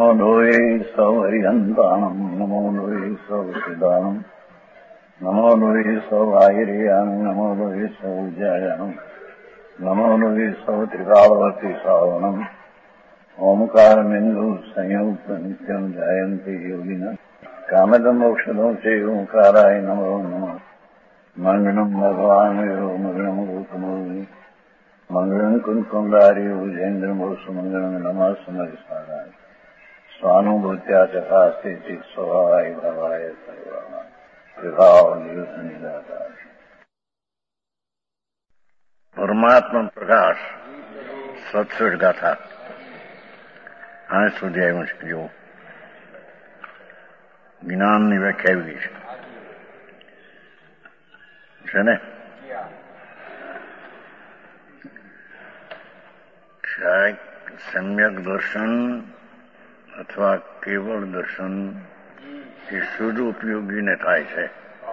નમો લોહે સૌ હરિહંતાણમ નમો લોહે સૌ સિદાનમ નમો લોહે સૌ આહિર્યાન નમો લોહે સૌ જયાનમ નમો લોહે સૌ ત્રિકાળવતી સાવનમ ઓમકાર બિંદુ સંયુક્ત નિત્યમ જાયંતિ યોગિના કામદમ ઔષધો છે ઓંકારાય નમો નમઃ મંગળમ ભગવાન મંગળમ ગોતમોહિ મંગળમ કુંકુંદારી ઉજેન્દ્રમોષ મંગળમ નમઃ સમરિસારાય સ્વાનુભૂત્યા ચકાસ્તે સ્વભાવાય ભવાય સર્વાના વિભાવ નિયુત નિરાકાર પરમાત્મા પ્રકાશ સત્સઠ ગાથા આ સુધી આવ્યું છે. જો જ્ઞાનની વ્યાખ્યા આવી ગઈ છે ને સમ્યક દર્શન અથવા કેવળ દર્શન એ શુદ્ધ ઉપયોગીને થાય છે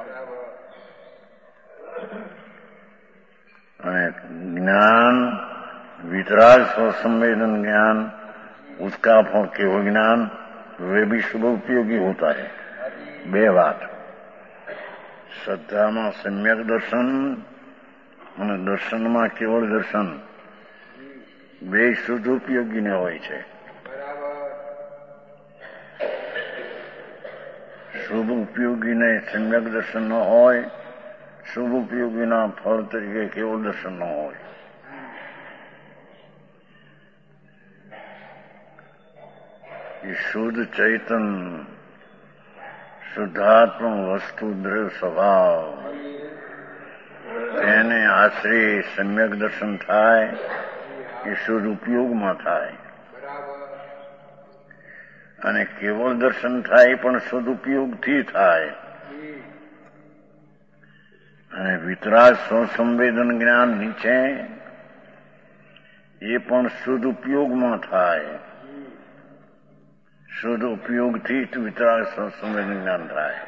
અને જ્ઞાન वितराग स्वसंवेदन ज्ञान उसका फल केवल ज्ञान वे भी शुभ उपयोगी होता है. બે વાત, શ્રદ્ધામાં સમ્યક દર્શન અને દર્શનમાં કેવળ દર્શન બે શુદ્ધ ઉપયોગીને હોય છે. શુભ ઉપયોગીને સમ્યક દર્શન ન હોય, શુભ ઉપયોગીના ફળ તરીકે કેવળ દર્શન ન હોય. એ શુદ્ધ ચૈતન શુદ્ધાત્મ વસ્તુ દ્રવ્ય સ્વભાવ તેને આશ્રય સમ્યક દર્શન થાય એ શુદ્ધ ઉપયોગમાં થાય અને કેવળ દર્શન થાય પણ શુદ્ધ ઉપયોગથી થાય અને વિતરાગ સ્વસંવેદન જ્ઞાન નીચે એ પણ શુદ્ધ ઉપયોગમાં થાય. શુદ્ધ ઉપયોગથી જ વિતરાગ સ્વસંવેદન જ્ઞાન થાય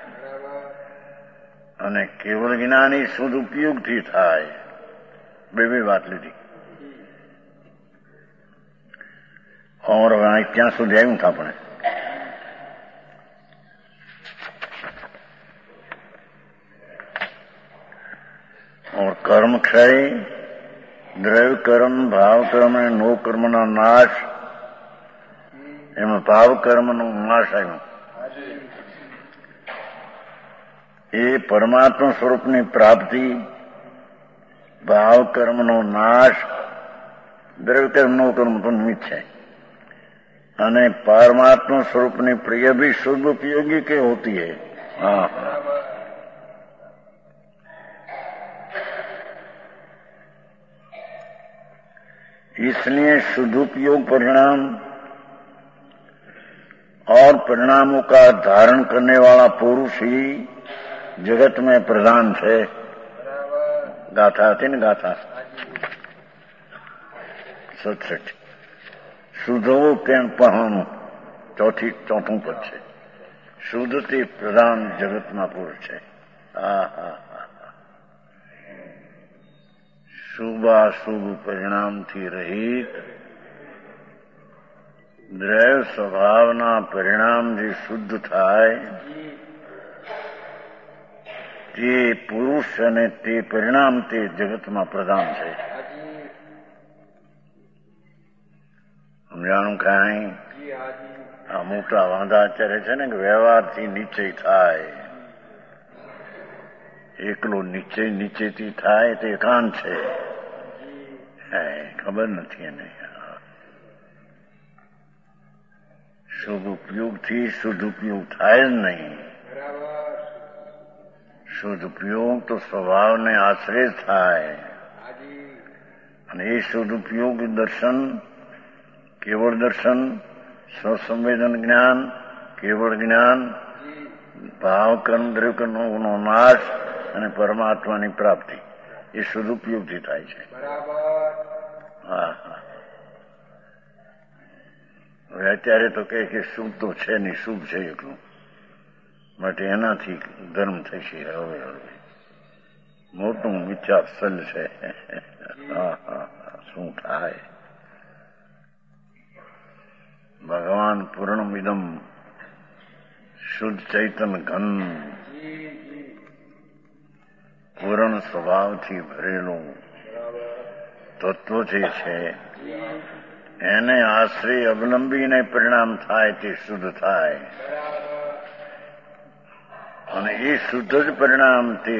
અને કેવળ જ્ઞાન એ શુદ્ધ ઉપયોગથી થાય. બે વાત લીધી. और ક્યાં સુધી આવ્યું था આપણે? और कर्म क्षय, द्रव्य कर्म, भाव कर्म અને નો કર્મના નાશ, એમાં ભાવ કર્મનો નાશ આવ્યો. એ પરમાત્મા સ્વરૂપની પ્રાપ્તિ, ભાવ કર્મનો નાશ, દ્રવ્ય કર્મ નો કર્મ તો નિમિત્ત છે અને परमात्मा स्वरूपनी प्रिय भी शुद्ध उपयोगी के होती है. हाँ, इसलिए शुद्ध उपयोग परिणाम और परिणामों का धारण करने वाला पुरुष ही जगत में प्रधान है. गाथा थी ने गाथा 67. શુદ્ધવું તેમ પહાણું ચોથું પદ છે. શુદ્ધથી પ્રધાન જગતમાં પુરુષ છે. શુભાશુભ પરિણામથી રહિત દ્રવ્ય સ્વભાવના પરિણામ જે શુદ્ધ થાય તે પુરુષ અને તે પરિણામ તે જગતમાં પ્રધાન છે. સમજાણું કાંઈ? આ મોટા વાંધા અત્યારે છે ને કે વ્યવહારથી નિશ્ચય થાય. એકલો નીચેથી થાય તે એકાંત છે. ખબર નથી એને. શુભ ઉપયોગથી શુદ્ધ ઉપયોગ થાય જ નહીં. શુદ્ધ ઉપયોગ તો સ્વભાવને આશ્રય થાય અને એ શુદ્ધ ઉપયોગ દર્શન, કેવળ દર્શન, સ્વસંવેદન જ્ઞાન, કેવળ જ્ઞાન, ભાવ કર્મ દ્રવ્ય કર્મનો નાશ અને પરમાત્માની પ્રાપ્તિ એ શુદ્ધ ઉપયોગથી થાય છે. હા. હવે અત્યારે તો કે શુભ તો છે નહીં, શુભ છે એકલું, માટે એનાથી ધર્મ થશે. હવે મોટું વિચાર સલ છે. શું થાય? ભગવાન પૂર્ણમિદમ શુદ્ધ ચૈતન ઘન પૂર્ણ સ્વભાવથી ભરેલું તત્વ જે છે એને આશ્રય અવલંબીને પરિણામ થાય તે શુદ્ધ થાય અને એ શુદ્ધ જ પરિણામ તે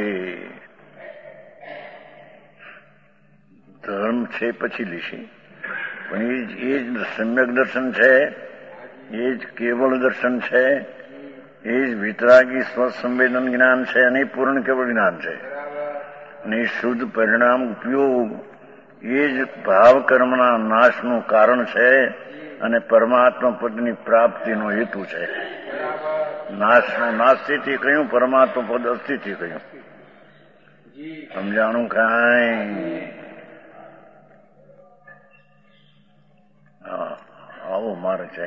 ધર્મ છે પછી લેશે. પણ એ જ સમ્યક દર્શન છે, એ જ કેવળ દર્શન છે, એ જ વિતરાગી સ્વસંવેદન જ્ઞાન છે અને પૂર્ણ કેવળ જ્ઞાન છે. અને એ શુદ્ધ પરિણામ ઉપયોગ એ જ ભાવ કર્મના નાશનું કારણ છે અને પરમાત્મા પદની પ્રાપ્તિનો હેતુ છે. નાશનું નાસ્તિથી કહ્યું, પરમાત્મા પદ અસ્થિથી કહ્યું. સમજાણું કાંઈ? આવો માર્ગ છે.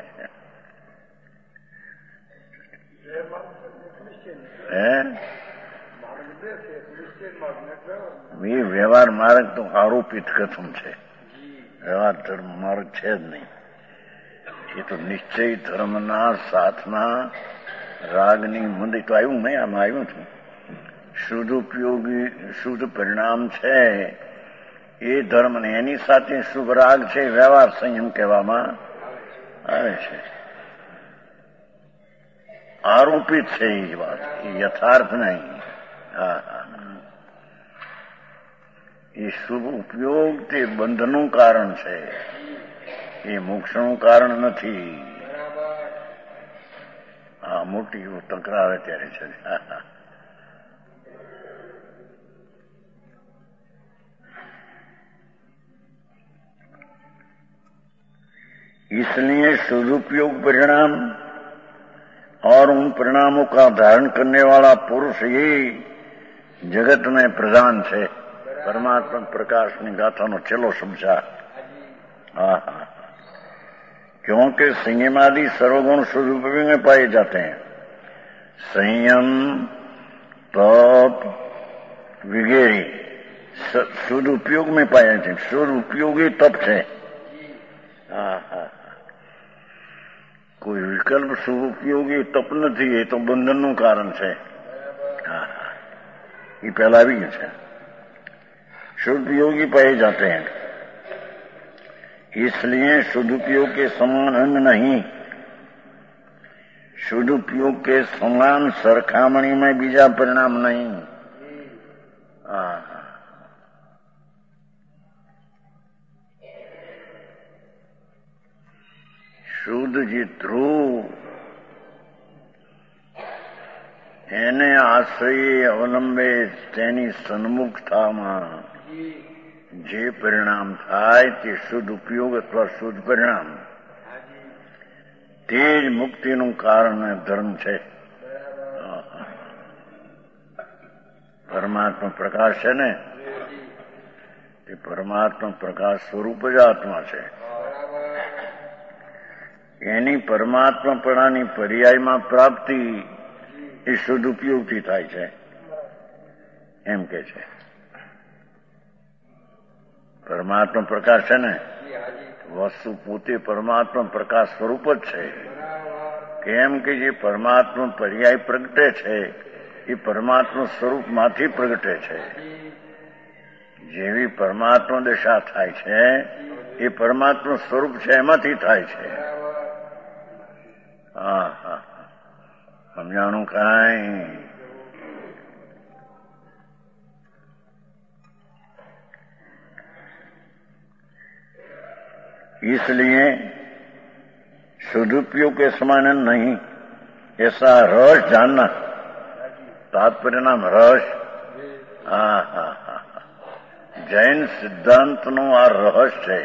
એ વ્યવહાર માર્ગ તો આરોપિત કથમ છે, વ્યવહાર ધર્મ માર્ગ છે જ નહીં. એ તો નિશ્ચય ધર્મના સાથના રાગની મંદિર તો આવ્યું નહીં, આમાં આવ્યું હતું. શુદ્ધ ઉપયોગી શુદ્ધ પરિણામ છે એ ધર્મ ને એની સાથે શુભ રાગ છે, વ્યવહાર સંયમ કહેવામાં આવે છે. આરોપિત છે એ વાત, એ યથાર્થ નહીં. એ શુભ ઉપયોગ તે બંધનું કારણ છે, એ મોક્ષનું કારણ નથી. હા, મોટી તકરાર અત્યારે છે. इसलिए सदुपयोग परिणाम और उन परिणामों का धारण करने वाला पुरुष ही जगत में प्रधान है. परमात्मा प्रकाश ની ગાથાનો છેલ્લો શબ્દ છે. हाँ हाँ, क्योंकि संयम आदि सर्वगुण सदुपयोग में पाए जाते हैं. संयम, तप वगैरह सदुपयोग में पाए जाते हैं. सदुपयोगी तप है. हाँ हाँ, કોઈ વિકલ્પ સુપયોગી તપ નથી, એ તો બંધનનું કારણ છે. હા હા, એ પહેલા આવી ગયું છે. सदुपयोगी पाए जाते हैं, इसलिए सदुपयोग के समान अंग नहीं. सदुपयोग के समान सरखामणी में बीजा परिणाम नहीं. हाँ, શુદ્ધ જે ધ્રુવ એને આશ્રયે અવલંબે તેની સન્મુખતામાં જે પરિણામ થાય તે શુદ્ધ ઉપયોગ અથવા શુદ્ધ પરિણામ, તે જ મુક્તિનું કારણ ધર્મ છે. પરમાત્મા પ્રકાશ છે ને, તે પરમાત્મા પ્રકાશ સ્વરૂપ જ આત્મા છે. એની પરમાત્માપણાની પર્યાયમાં પ્રાપ્તિ એ શુદ્ધ ઉપયોગથી થાય છે એમ કે છે. પરમાત્મા પ્રકાશ છે ને, વસ્તુ પોતે પરમાત્મા પ્રકાશ સ્વરૂપ જ છે. કેમ કે જે પરમાત્મા પર્યાય પ્રગટે છે એ પરમાત્મા સ્વરૂપમાંથી પ્રગટે છે. જેવી પરમાત્મા દશા થાય છે એ પરમાત્મા સ્વરૂપ છે એમાંથી થાય છે. હા હા, સમજાણું કાંઈ? इसलिए सदुपयोग के समान नहीं, ऐसा रस जानना. तात्पर्य नाम रस. હા હા હા, જૈન સિદ્ધાંતનો આ રહસ્ય છે.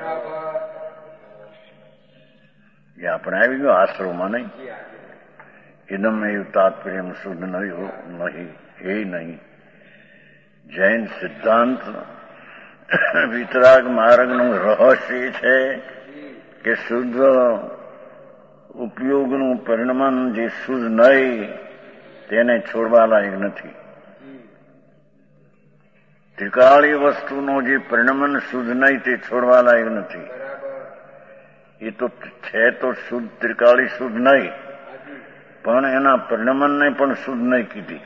એ આપણે આવી ગયો આશ્રમમાં નહીં. ઇદમ એવું તાત્પર્ય શુદ્ધ નહીં, એ નહીં. જૈન સિદ્ધાંત વિતરાગ માર્ગનું રહસ્ય છે કે શુદ્ધ ઉપયોગનું પરિણામ જે શુદ્ધ નહીં તેને છોડવા લાયક નથી. ત્રિકાળી વસ્તુનો જે પરિણામ શુદ્ધ નહીં તે છોડવા લાયક નથી. એ તો છે તો શુદ્ધ ત્રિકાળી શુદ્ધ નહીં, પણ એના પરિણમનને પણ શુદ્ધ નહીં કીધી.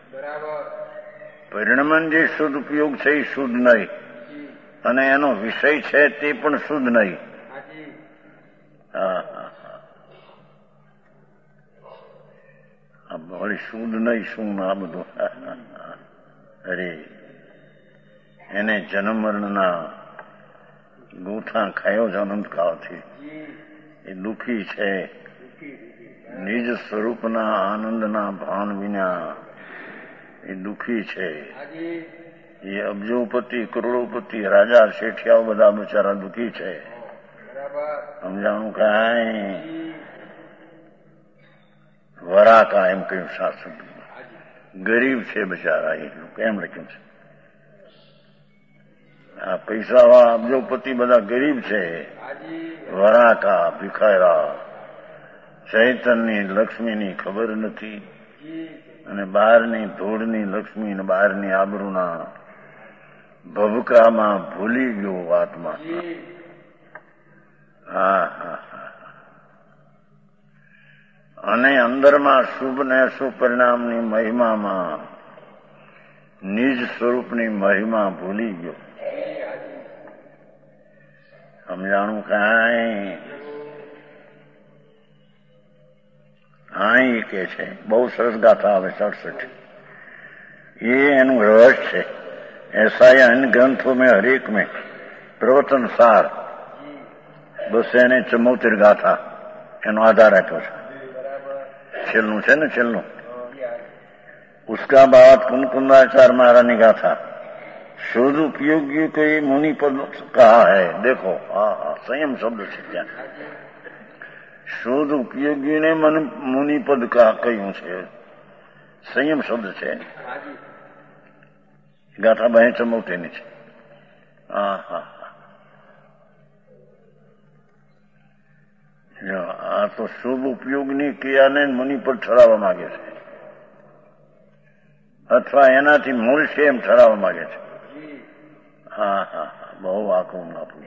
પરિણમન જે શુદ્ધ ઉપયોગ છે એ શુદ્ધ નહીં, અને એનો વિષય છે તે પણ શુદ્ધ નહીં. વળી શુદ્ધ નહીં શું આ બધું? અરે એને જન્મ મરણના ગોઠા ખાયો જ અનંત કાળથી. એ દુઃખી છે, નિજ સ્વરૂપના આનંદના ભાન વિના એ દુઃખી છે. એ અબજોપતિ, કરોડોપતિ, રાજા, શેઠિયાઓ બધા બિચારા દુઃખી છે. સમજાણું કાંઈ? વરાકા એમ કહ્યું શાસ્ત્ર. ગરીબ છે બિચારા, એટલું કેમ લખ્યું છે? આ પૈસાવાળા અબજોપતિ બધા ગરીબ છે. વરાકા, ભિખારા, ચૈતનની લક્ષ્મીની ખબર નથી, અને બહારની ધૂળની લક્ષ્મી ને બહારની આબરૂના ભભકામાં ભૂલી ગયો આત્મા. અને અંદરમાં શુભ ને અશુભ પરિણામની મહિમામાં નિજ સ્વરૂપની મહિમા ભૂલી ગયો. સમજાણું કાંઈ? હા, કે છે બહુ સરસ ગાથા આવે 67. ये एनु रहस्य है. ऐसा या इन ग्रंथों में हरेक में प्रवचन सार, बस એને 74 ગાથા એનો આધાર આપ્યો છે. છેલ્લું છે ને, છેલ્લું उसका बाद कुंकुंदाचार्य महाराज ने गाथा शुद्ध उपयोगी को ये मुनि पद कहा है. देखो संयम शब्द છે ત્યાં. શુદ્ધ ઉપયોગીને મુનિ પદ કહ્યું છે. સંયમ શબ્દ છે. ગાથા 74 છે. આ તો શુભ ઉપયોગની ક્રિયાને મુનિ પદ ઠરાવવા માંગે છે, અથવા એનાથી મૂળ છે એમ ઠરાવવા માંગે છે. બહુ આખું નાખું.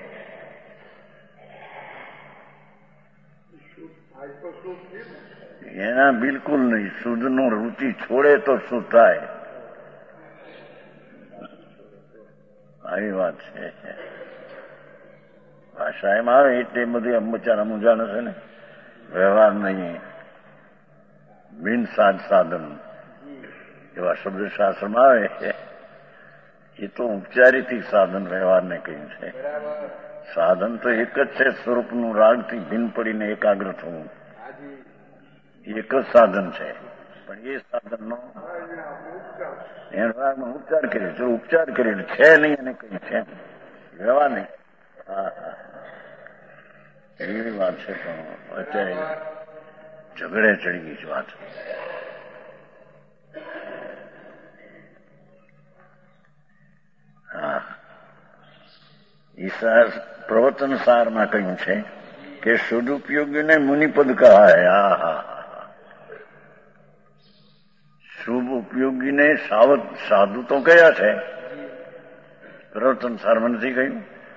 એના બિલકુલ નહીં. શુદ્ધ નું રુચિ છોડે તો શું થાય? આવી વાત છે. ભાષા એમ આવે એટલે બધી બચારા મૂંઝાણ છે ને. વ્યવહાર નહીં, બિન સાધન એવા શબ્દશાસ્ત્રમાં આવે. એ તો ઉપચારીથી સાધન વ્યવહારને કહ્યું છે. સાધન તો એક જ છે, સ્વરૂપનું રાગથી ભિન્ન પડીને એકાગ્ર થવું. એક જ સાધન છે, પણ એ સાધનનો એનો ઉપચાર કર્યો છે. ઉપચાર કરેલો છે નહીં અને કઈ છે વ્યવહાર નહીં. એવી વાત છે. પણ અત્યારે ઝઘડે ચડી ગઈ છે વાત. ઈશાર પ્રવચન સારમાં કહ્યું છે કે સદુપયોગીને મુનિપદ કહા હૈ. શુભ ઉપયોગીને સાધુ તો કયા છે, પ્રવચન સારમાં નથી કહ્યું.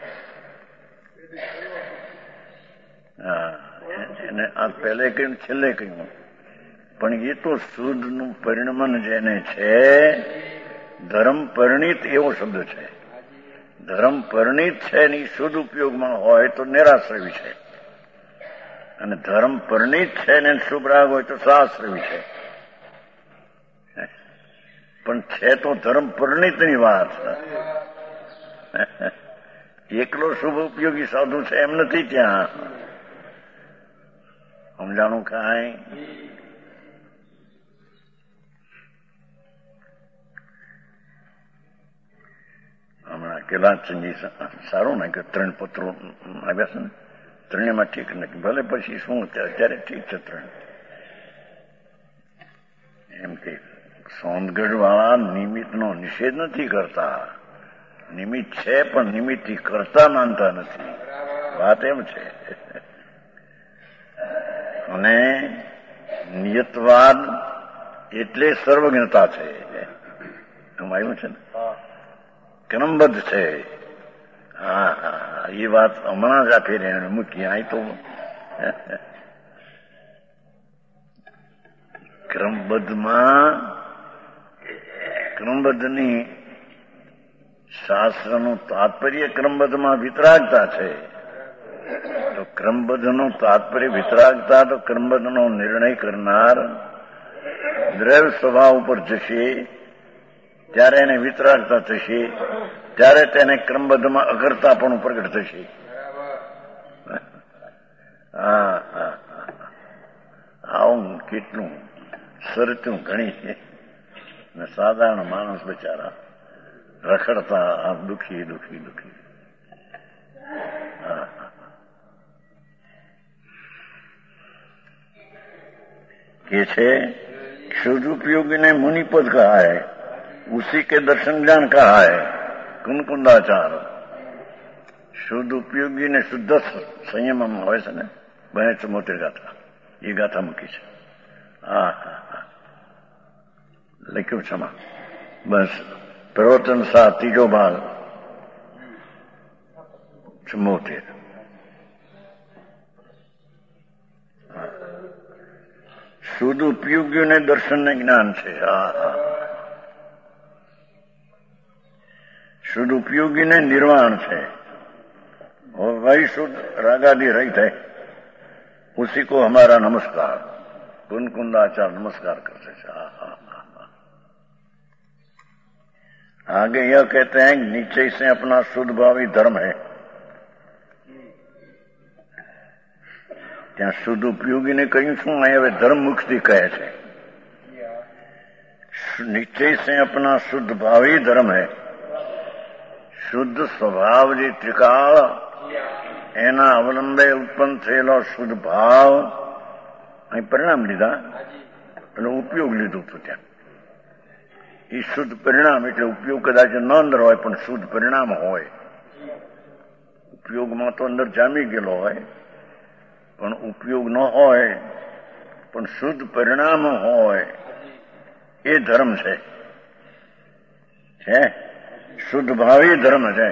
એને આ પહેલે કહ્યું, છેલ્લે કહ્યું. પણ એ તો શુદ્ધનું પરિણમન જેને છે, ધર્મ પરિણીત એવો શબ્દ છે. ધર્મ પરિણીત છે ને શુદ્ધ ઉપયોગમાં હોય તો નિરાશ્રવી છે, અને ધર્મ પરિણીત છે ને શુભ રાગ હોય તો સહાશ્રવી છે. પણ છે તો ધર્મ પરિણીતની વાત. એકલો શુભ ઉપયોગી સાધુ છે એમ નથી ત્યાં. સમજાણું કાંઈ? હમણાં કેલાચંદજી સારું ને કે 3 પત્રો આવ્યા છે ને, 3 ઠીક નથી. ભલે પછી શું અત્યારે ઠીક છે 3. એમ કે સોનગઢ વાળા નિમિત્તનો નિષેધ નથી કરતા. નિમિત્ત છે પણ નિમિત્તથી કરતા માનતા નથી. વાત એમ છે. અને નિયતવાદ એટલે સર્વજ્ઞતા છે. એમ આવ્યું છે ને, ક્રમબદ્ધ છે. હા હા, એ વાત હમણાં જ આપી રહ્યા મૂકી. અહીં તો ક્રમબદ્ધની શાસ્ત્રનું તાત્પર્ય ક્રમબદ્ધમાં વિતરાગતા છે. તો ક્રમબદ્ધનું તાત્પર્ય વિતરાગતા, તો ક્રમબદ્ધનો નિર્ણય કરનાર દ્રવ્ય સ્વભાવ ઉપર જશે ત્યારે એને વિતરાગતા થશે, ત્યારે તેને ક્રમબદ્ધમાં અગરતા પણ પ્રગટ થશે. હા હા, આવું કેટલું સરતું ઘણી છે. સાધારણ માણસ બિચારા રખડતા દુખી દુખી દુખી. કે છે शुद्ध उपयोगी ने मुनिपद कहा है, उसी के दर्शन ज्ञान कहा है कुनकुंदाचार. શુદ્ધ ઉપયોગી ને શુદ્ધ સંયમમાં હોય છે ને, 72 ગાથા, એ ગાથા મૂકી છે. હા હા હા, લખ્યું છે બસ. પ્રવચન 7 ત્રીજો ભાગ 74. શુદ્ધ ઉપયોગીઓને દર્શન ને જ્ઞાન છે. હા હા, શુદ્ધ ઉપયોગીને નિર્વાણ છે. वही शुद्ध रागादि रहित है, उसी को हमारा नमस्कार. कुनकुंदाचार नमस्कार करते थे. आगे यह कहते हैं नीचे से अपना शुद्ध भावी धर्म है. ત્યાં શુદ્ધ ઉપયોગીને કહ્યું શું? હવે ધર્મ મુક્તિ કહે છે. નિશ્ચય से अपना शुद्ध भावी धर्म है. શુદ્ધ સ્વભાવ જે ત્રિકાળ એના અવલંબે ઉત્પન્ન થયેલો શુદ્ધ ભાવ, અહીં પરિણામ લીધા એટલે ઉપયોગ લીધું હતું. ત્યાં એ શુદ્ધ પરિણામ એટલે ઉપયોગ કદાચ ન અંદર હોય પણ શુદ્ધ પરિણામ હોય. ઉપયોગમાં તો અંદર જામી ગયેલો હોય પણ ઉપયોગ ન હોય પણ શુદ્ધ પરિણામ હોય, એ ધર્મ છે. શુદ્ધ ભાવી ધર્મ છે.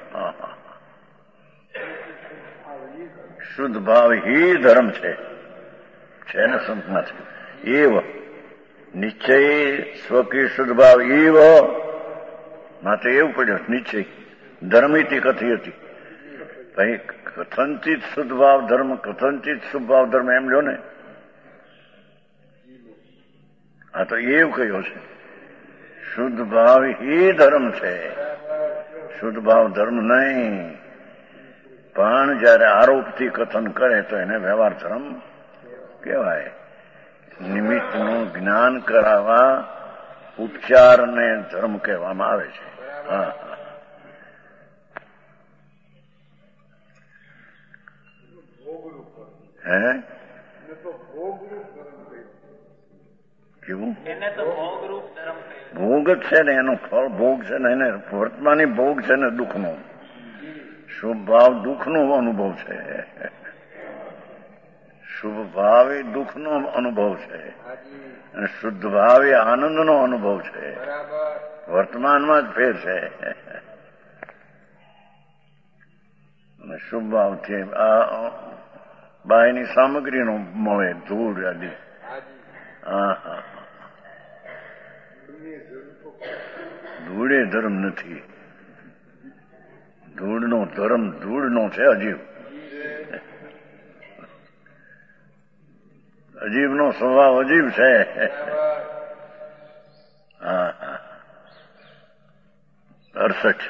શુદ્ધ ભાવ ही ધર્મ છે ને સંતમાંથી. એવ નિશ્ચય સ્વકી શુદ્ધ ભાવ એવ, માટે એવું પડ્યું નિશ્ચય ધર્મિતિ કથી હતી. ભાઈ કથનચિત શુદ્ધ ભાવ ધર્મ, કથનચિત શુભ ભાવ ધર્મ એમ લ્યો ને. આ તો એવું કહ્યું છે શુદ્ધ ભાવ ही ધર્મ છે, શુદ્ધ ભાવ ધર્મ નહીં. પણ જયારે આરોપથી કથન કરે તો એને વ્યવહાર ધર્મ કહેવાય. નિમિત્તનું જ્ઞાન કરાવવા ઉપચારને ધર્મ કહેવામાં આવે છે. હા, હે કેવું? ભોગ જ છે ને, એનો ફળ ભોગ છે ને, એને વર્તમાની ભોગ છે ને દુઃખનો. શુભ ભાવ દુઃખનો અનુભવ છે, શુભ ભાવ એ દુઃખનો અનુભવ છે, અને શુદ્ધ ભાવ એ આનંદનો અનુભવ છે. વર્તમાનમાં જ ફેર છે. અને શુભ ભાવથી આ બાયની સામગ્રીનો મળે, ધૂળ આદિ. હા હા, ધૂળે ધર્મ નથી. ધૂળનો ધર્મ ધૂળનો છે. અજીબનો સ્વભાવ અજીબ છે. હા હા, 68.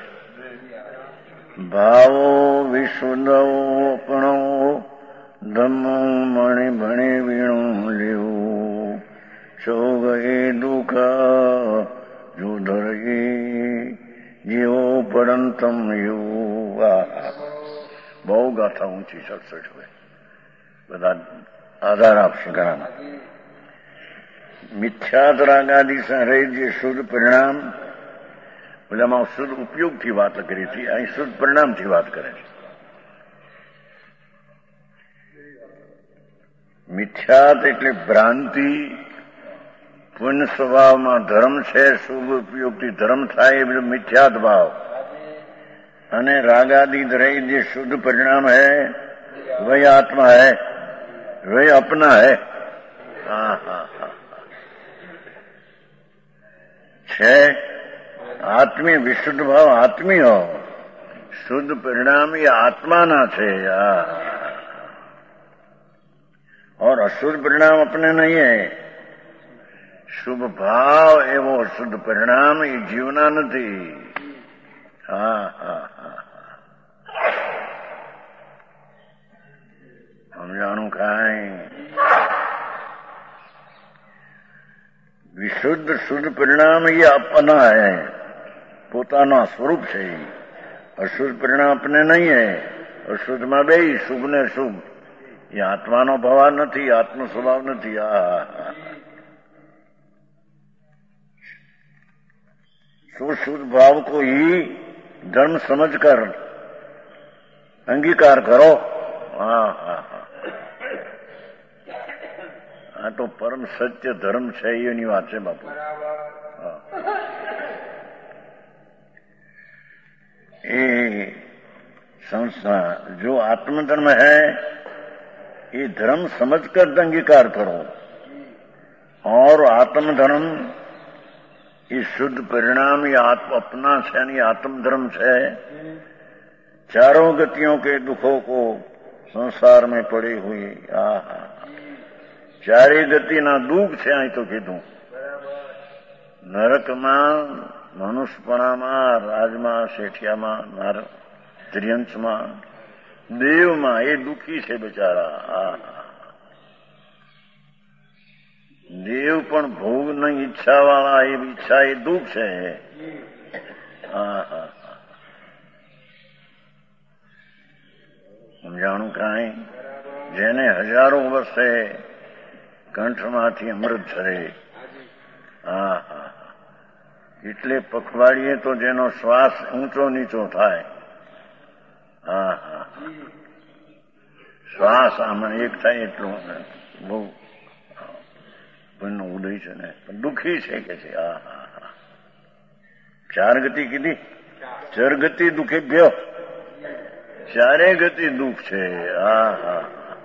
ભાવો વિશુદ્ધપણો ધમ્મો મણિ ભણે વીણું લેવું, છો ગયે દુઃખ જો ધરે જીવો પડંતમ એવું. બહુ ગાથા ઊંચી 67 હોય. બધા આધાર આપશે ઘણામાં. મિથ્યાત રાગાદી સંરહિત જે શુદ્ધ પરિણામ, બધામાં શુદ્ધ ઉપયોગથી વાત કરી હતી, અહીં શુદ્ધ પરિણામથી વાત કરે છે. મિથ્યાત એટલે ભ્રાંતિ. પુણ્ય સ્વભાવમાં ધર્મ છે, શુભ ઉપયોગથી ધર્મ થાય એ બધું મિથ્યાત ભાવ. અને રાગાદિત रही जो शुद्ध परिणाम है वही आत्मा है, वही अपना है। हाँ हाँ हाँ। 6 આત્મી વિશુદ્ધ ભાવ આત્મી हो, શુદ્ધ પરિણામ ये आत्माना છે। और अशुद्ध परिणाम अपने नहीं है। शुभ भाव एवं अशुद्ध परिणाम ये जीवना नहीं। हाँ हाँ हाँ। हम जानू खाएं विशुद्ध शुद्ध परिणाम ये अपना है, પોતાના સ્વરૂપ છે। અશુદ્ધ પરિણામ अपने नहीं है। અશુદ્ધ માં બે શુભ ને શુભ ये આત્માનો ભાવ નથી, આત્મ સ્વભાવ નથી। शुद्ध भाव को ही धर्म समझकर अंगीकार करो। हाँ हाँ हाँ। हाँ तो परम सत्य धर्म है ये नहीं बात है बापू। हाँ। ये संस्था जो आत्मधर्म है ये धर्म समझकर अंगीकार करो। और आत्मधर्म ये शुद्ध परिणाम ये अपना है, यानी आत्मधर्म है। चारों गतियों के दुखों को संसार में पड़ी हुई चारे गति ना दुख છે। અહીં તો કીધું નરકમાં, મનુષ્યપણામાં, રાજમાં, શેઠિયામાં, ત્રિયંશમાં, દેવમાં એ દુઃખી છે બિચારા। દેવ પણ ભોગની ઈચ્છાવાળા, એ ઈચ્છા એ દુઃખ છે। સમજાણું કાંઈ? જેને હજારો વર્ષે કંઠમાંથી અમૃત ઝરે। હા હા। એટલે પખવાડીએ તો જેનો શ્વાસ ઊંચો નીચો થાય। હા હા। શ્વાસ આમાં એક થાય એટલું બહુ પુણ્યનો ઉદય છે ને, પણ દુઃખી છે કે છે। હા હા હા। 4 ગતિ કીધી, 4 ગતિ દુઃખેભ્યો, ચારે ગતિ दुख છે। હા હા।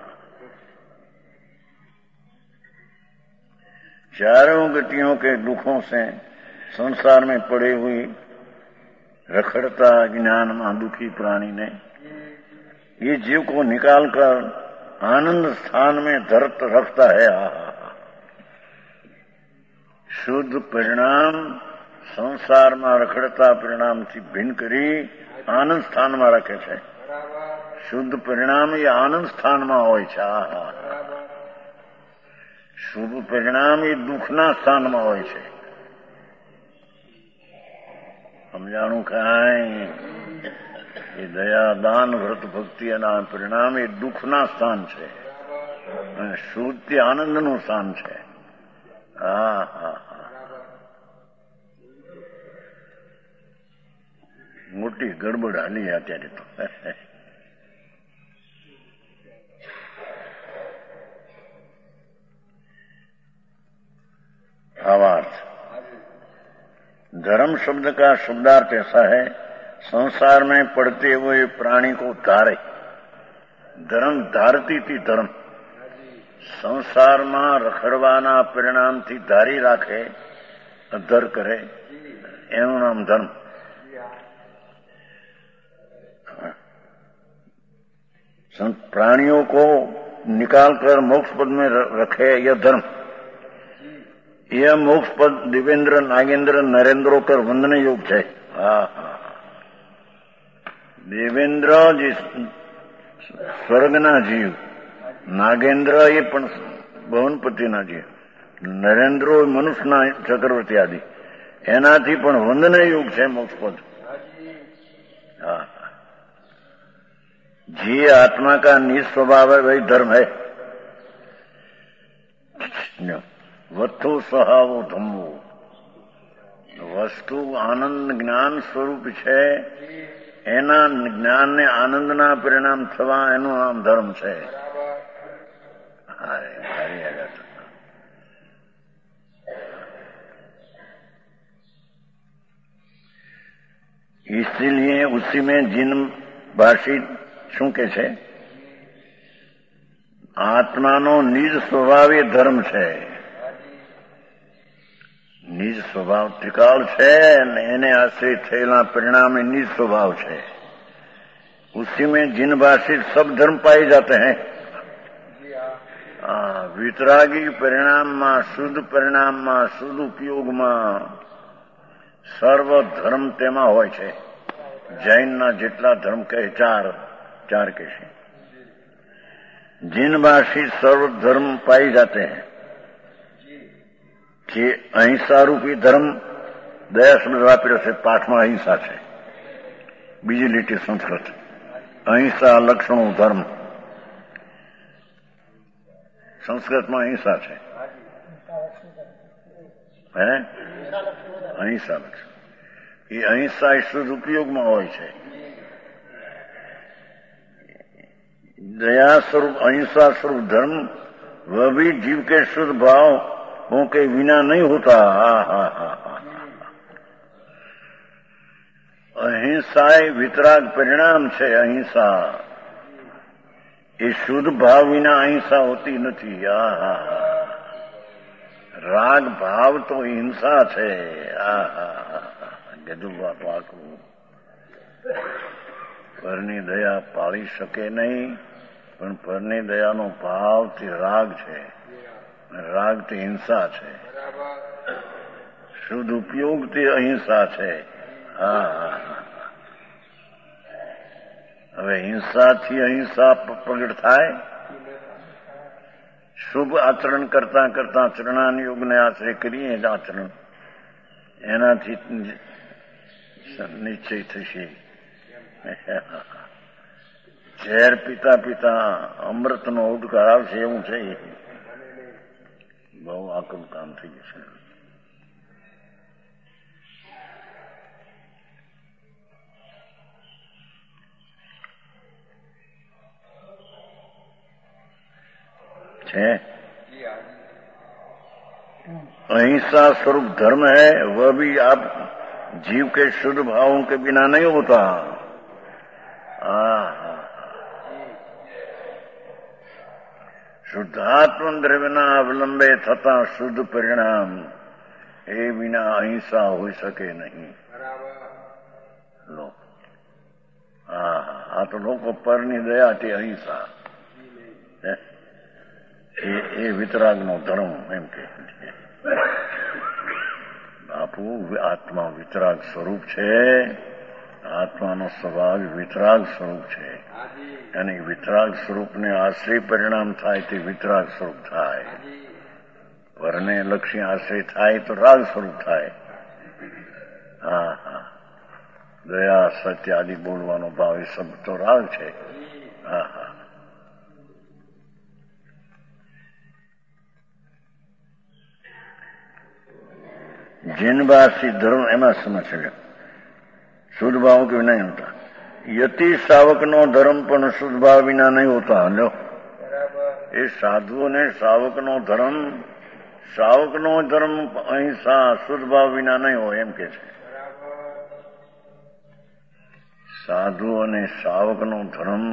चारों गतियों के दुखों से संसार में पड़ी हुई रखड़ता ज्ञान में दुखी प्राणी ने ये जीव को निकालकर आनंद स्थान में धरत रखता है। शुद्ध परिणाम संसार में रखड़ता परिणाम थी भिन्न करी आनंद स्थान में रखे छे। शुद्ध परिणाम ये आनंद स्थान में होय छे। શુભ પરિણામ એ દુઃખના સ્થાનમાં હોય છે। સમજાણું કાંઈ? એ દયા, દાન, વ્રત, ભક્તિ એના પરિણામ એ દુઃખના સ્થાન છે અને શુદ્ધ તે આનંદનું સ્થાન છે। હા હા હા। મોટી ગડબડ હાલી અત્યારે તો। भावार्थ धर्म शब्द का शब्दार्थ ऐसा है संसार में पड़ते हुए प्राणी को धारे। धर्म धारती थी धर्म संसार में रखड़वाना परिणाम थी धारी राखे धर करे एनु नाम धर्म। प्राणियों को निकालकर मोक्ष पद में रखे यह धर्म। यह मोक्ष पद दिवेंद्र, नागेंद्र, नरेंद्रो कर वंदन योग है। हाँ हाँ। देवेंद्र जी स्वर्गना जीव, नागेंद्र ये पण भवनपतिना जीव, नरेंद्रो मनुष्यना चक्रवर्ती आदि एनाथी पण वंदन योग है मोक्ष पद। हाँ। जी आत्मा का निस्वभाव है वही धर्म है। वस्तु स्वभाव धम्मो वस्तु आनंद ज्ञान स्वरूप है। एना ज्ञान ने आनंद ना परिणाम थवा एनु नाम धर्म है। इसलिए उसी में जिन भाषित શું કે છે આત્માનો નિજ સ્વભાવ એ ધર્મ છે. નિજ સ્વભાવ ત્રિકાળ છે અને એને આશ્રિત થયેલા પરિણામ એ નિજ સ્વભાવ છે. उसी में जिन भाषित सब धर्म पाए जाते हैं. વિતરાગી પરિણામમાં શુદ્ધ પરિણામમાં શુદ્ધ ઉપયોગમાં સર્વ ધર્મ તેમાં હોય છે. જૈનના જેટલા ધર્મ કહે ચાર કહેશે. जिन भाषित सर्व धर्म पाए जाते हैं જે અહિંસા રૂપી ધર્મ દયા શબ્દ વાપર્યો છે પાઠમાં અહિંસા છે. બીજી લીટી સંસ્કૃત અહિંસા લક્ષણો ધર્મ સંસ્કૃતમાં અહિંસા છે. હે અહિંસા લક્ષણ એ અહિંસા એ શુદ્ધ ઉપયોગમાં હોય છે. दया स्वरूप अहिंसा स्वरूप धर्म वह भी जीव के शुद्ध भाव हों के बिना नहीं होता. अहिंसा એ વિતરાગ પરિણામ છે. અહિંસા એ શુદ્ધ ભાવ વિના અહિંસા હોતી નથી. રાગ ભાવ તો હિંસા છે. ગધું બાપ આખું પરની દયા પાળી શકે નહીં, પણ પરની દયાનો ભાવ તે રાગ છે. રાગ તે હિંસા છે. શુદ્ધ ઉપયોગ તે અહિંસા છે. હવે હિંસાથી અહિંસા પ્રગટ થાય. શુભ આચરણ કરતા કરતા ચરણાની યોગને આશ્રય કરીએ આચરણ એનાથી નિશ્ચય થશે. ઝેર પીતા પીતા અમૃતનો ઉડકાર આવશે એવું છે. બહુ આકરું કામ થઈ જશે. अहिंसा स्वरूप धर्म है, वह भी आप जीव के शुद्ध भावों के बिना नहीं होता. શુદ્ધાત્મ દ્રવ્યના અવલંબે થતા શુદ્ધ પરિણામ એ વિના અહિંસા હોઈ શકે નહીં. આ તો લોકો પરની દયાથી અહિંસા એ વિતરાગનો ધર્મ એમ કે બાપુ આત્મા વિતરાગ સ્વરૂપ છે. આત્માનો સ્વભાવ વિતરાગ સ્વરૂપ છે અને વિતરાગ સ્વરૂપને આશ્રય પરિણામ થાય તે વિતરાગ સ્વરૂપ થાય. પરને લક્ષ્ય આશ્રય થાય તો રાગ સ્વરૂપ થાય. દયા સત્ય આદિ બોલવાનો ભાવ એ શબ્દ તો રાગ છે. जिनवासी धर्म एम समझ शुद्ध भाव के बिना नहीं होता. यति सावक नो धर्म पण शुद्ध भाव बिना नहीं होता. लो ये साधुओं ने सावक नो धर्म अहिंसा शुद्ध भाव विना नहीं हो एम के छे. साधुओं ने सावक नो धर्म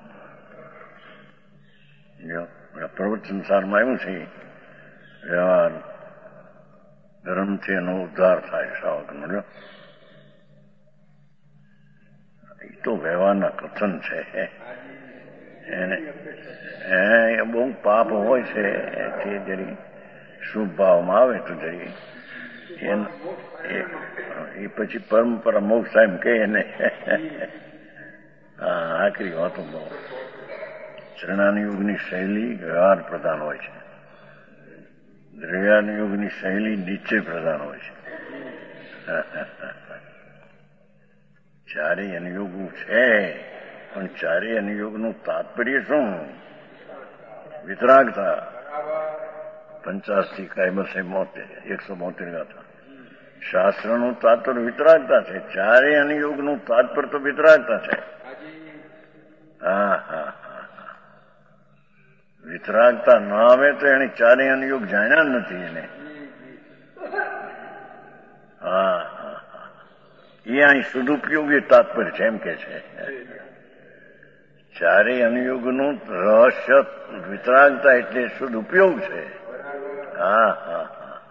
प्रवचन संसाરમાં આવ્યું છે. વ્યવહાર ધર્મથી એનો ઉદ્ધાર થાય સાવકનો. લો એ તો વ્યવહારના કથન છે. એને બહુ પાપ હોય છે તે જરી શુભ ભાવમાં આવે તો જરી એ પછી પરંપરા મોક્ષ એમ કહે ને. આખરી વાતો બહુ ચરણાની યુગની શૈલી વ્યવહાર પ્રધાન હોય છે. દ્રવ્યાની યુગની શૈલી નિશ્ચય પ્રધાન હોય છે. ચારેય અનુયોગો છે પણ ચારેય અનુયોગનું તાત્પર્ય શું? વિતરાગતા. 85 કાયમસે 172 ગાથા. શાસ્ત્રનું તાત્પર્ય વિતરાગતા છે. ચારેય અનુયોગનું તાત્પર્ય તો વિતરાગતા છે. વિતરાગતા ન આવે તો એને ચારેય અનુયોગ જાણ્યા નથી. એને એ અહીં સદુપયોગી તાત્પર્ય છે એમ કે છે. ચારેય અનુયોગનું રહસ્ય વિતરાગતા એટલે સદુપયોગ છે. હા હા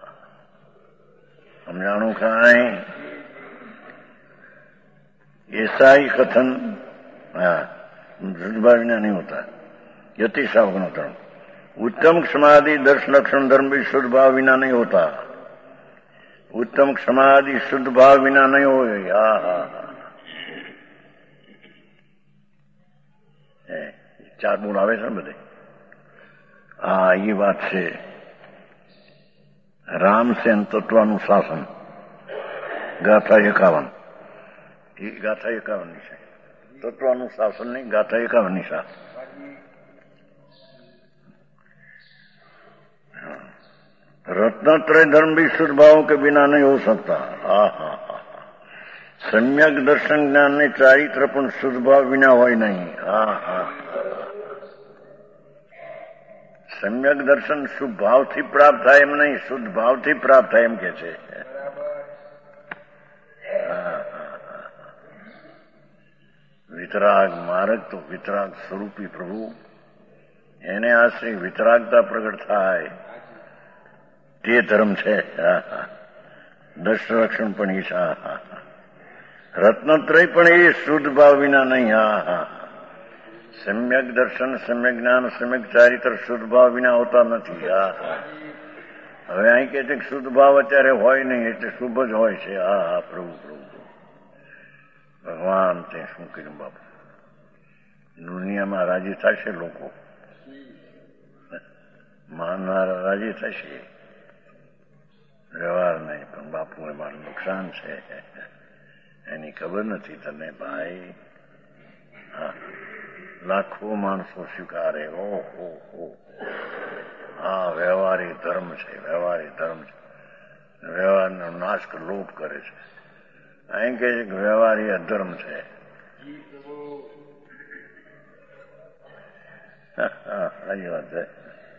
સમજાણું કાંઈ? ऐसा ही कथन शुद्धभाविना नहीं होता. यति सावगुण धर्म उत्तम क्षमादि दर्श लक्षण धर्म भी शुद्ध भाव विना नहीं होता. उत्तम क्षमादि शुद्ध भाव विना नहीं हो. हा हा चार गुण આવે છે ને બધે. હા એ વાત છે. રામસેન તત્વાનુશાસન ગાથા 51. એ ગાથા 51 છે. तत्वानुशासन नहीं, गाथा 51 साथ. रत्नत्रय धर्म भी शुद्ध भाव के बिना नहीं हो सकता. सम्यक दर्शन ज्ञान ने चारित्र पण शुद्ध भाव विना હોય નહીં. सम्यक दर्शन શુદ્ધ ભાવથી પ્રાપ્ત થાય એમ નહીં, શુદ્ધ ભાવથી પ્રાપ્ત થાય એમ કે છે. વિતરાગ માર્ગ તો વિતરાગ સ્વરૂપી પ્રભુ એને આશ્રય વિતરાગતા પ્રગટ થાય તે ધર્મ છે. દર્શ રક્ષણ પણ એ છે. રત્નત્રય પણ એ શુદ્ધ ભાવ વિના નહીં. સમ્યક દર્શન, સમ્યક જ્ઞાન, સમ્યક ચારિત્ર શુદ્ધ ભાવ વિના હોતા નથી. હવે અહીં કે છે કે શુદ્ધ ભાવ અત્યારે હોય નહીં એટલે શુભ જ હોય છે. પ્રભુ પ્રભુ ભગવાન તે શું કર્યું બાપુ? દુનિયામાં રાજી થશે લોકો, માનનારા રાજી થશે, વ્યવહાર નહીં. પણ બાપુ એમાં નુકસાન છે એની ખબર નથી તને ભાઈ. લાખો માણસો સ્વીકારે. ઓહો હા વ્યવહારી ધર્મ છે, વ્યવહારી ધર્મ છે. વ્યવહારનો નાશ લોપ કરે છે. અહીં કે છે કે વ્યવહારી અધર્મ છે. સારી વાત છે.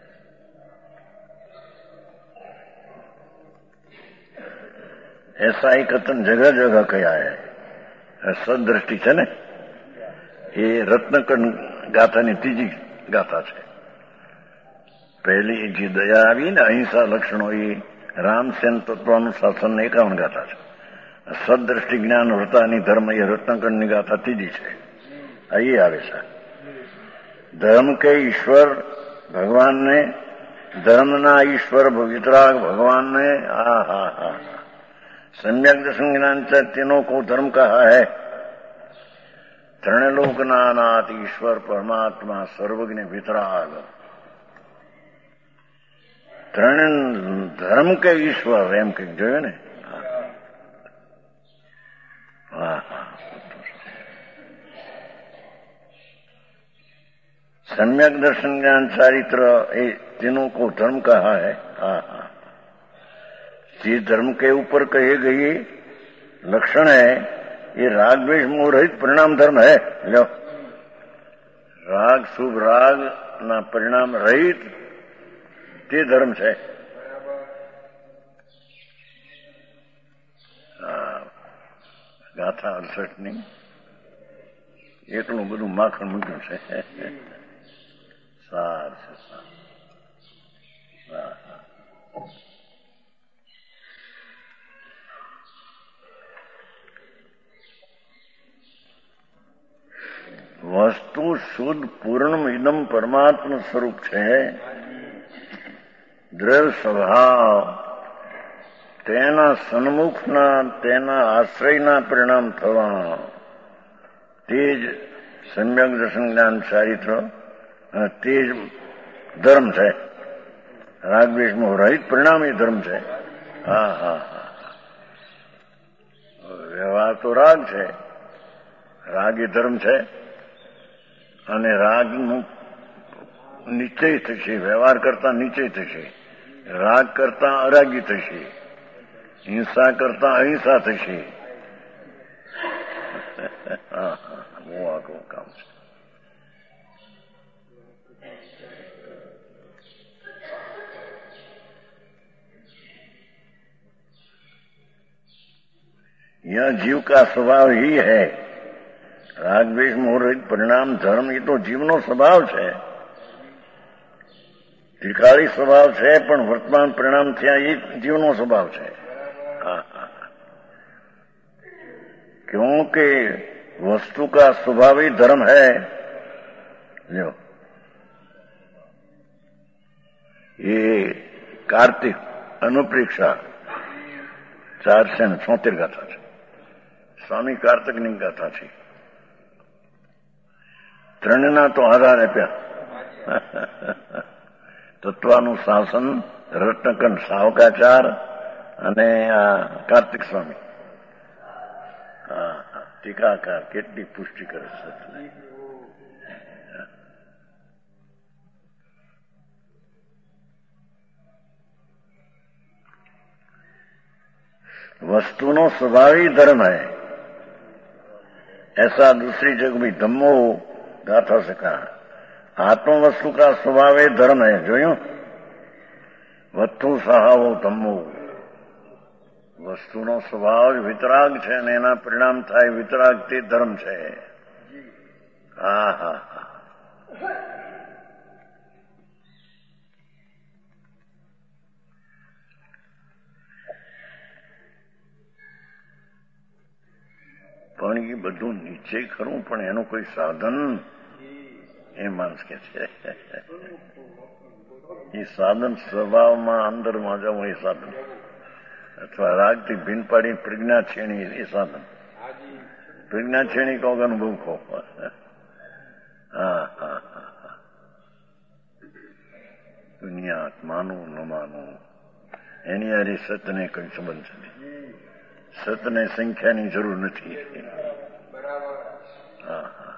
ऐसा ही कथन जगह जगह कया है. સદદ્રષ્ટિ છે ને એ રત્નકંડ ગાથાની ત્રીજી ગાથા છે. પહેલી જે દયા આવી ને અહિંસા લક્ષણો એ રામસેન તત્વાનુશાસન 51 ગાથા છે. સદદ્રષ્ટિ જ્ઞાન વ્રતાની ધર્મ એ રત્નકંડની ગાથા ત્રીજી છે. અહીં આવે છે ધર્મ કે ઈશ્વર ભગવાનને, ધર્મના ઈશ્વર વિતરાગ ભગવાનને. सम्यक दर्शन ज्ञान तीनों को धर्म कहा है. त्रिलोक नानाथ ईश्वर परमात्मा सर्वज्ञ वितराग. ત્રણ ધર્મ કે ઈશ્વર એમ કઈક જોયું ને. सम्यक दर्शन ज्ञान चारित्र ये तीनों को धर्म कहा है. ये धर्म के ऊपर कहे गए लक्षण है ये राग द्वेष मोह रहित परिणाम धर्म है. लो राग शुभ राग ना परिणाम रहित તે ધર્મ છે. ગાથા 68ની એટલું બધું માખણ મૂક્યું છે. સાર છે સાર. વસ્તુ શુદ્ધ પૂર્ણ ઇદમ પરમાત્મા સ્વરૂપ છે. દ્રવ્ય સ્વભાવ તેના સન્મુખના તેના આશ્રયના પરિણામ થવા તે જ સમ્યક દર્શન જ્ઞાન ચારિત્ર તે જ ધર્મ છે. રાગદ્વેષમાં રહિત પરિણામ એ ધર્મ છે. વ્યવહાર તો રાગ છે, રાગ એ ધર્મ છે. અને રાગનું નિશ્ચય થશે, વ્યવહાર કરતા નિશ્ચય થશે, રાગ કરતા અરાગી થશે, હિંસા કરતા અહિંસા થશે. બહુ આગળ કામ છે. यह जीव का स्वभाव ही है. રાગદ્વેષ મોહ પરિણામ ધર્મ એ તો જીવનો સ્વભાવ છે. ત્રિકાળી સ્વભાવ છે, પણ વર્તમાન પરિણામ થયા એ જીવનો સ્વભાવ છે. क्योंकि वस्तु का स्वभाव ही धर्म है. जो ये कार्तिक अनुप्रेक्षा 476 ગાથા છે. સ્વામી કાર્તિકની ગાથા છે. ત્રણના તો આધાર આપ્યા. તત્વાનું શાસન, રત્નકંઠ સાવકાચાર અને આ કાર્તિક સ્વામી. ટીકાકાર કેટલી પુષ્ટિ કરે છે. वस्तुनो स्वभावी धर्म है. ऐसा दूसरी जगह भी धम्मो गाथा से कहा. आत्म वस्तु का स्वभाव धर्म है. જોયું? વસ્તુ સહાવો ધમ્મો. વસ્તુનો સ્વભાવ વિતરાગ છે અને એના પરિણામ થાય વિતરાગ. તે ધર્મ છે. હા હા હા. પણ એ બધું નીચે ખરું, પણ એનું કોઈ સાધન એ માણસ કે છે. એ સાધન સ્વભાવમાં અંદરમાં જવું એ સાધન, અથવા રાગથી ભીન પાડી પ્રજ્ઞા છેણી એ સાધન. પ્રજ્ઞા છેણી કહો કે અનુભવ કહો. હા હા હા. દુનિયા માનું ન માનું એની હારે સતને કઈ સંબંધ છે નહીં. સતને સંખ્યાની જરૂર નથી. હા હા.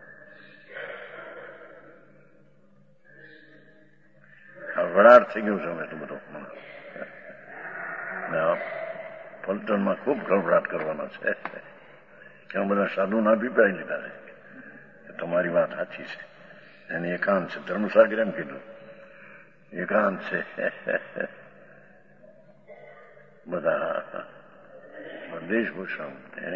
વડાર થઈ ગયું છે અમે તો બધો. પલટનમાં ખૂબ ગડબડાટ કરવાના છે. ત્યાં બધા સાધુના અભિપ્રાય લીધા છે. તમારી વાત સાચી છે. એની એકાંત છે. ધર્મસાગર એમ કીધું એકાંત છે. બધા દેશભૂષણ એને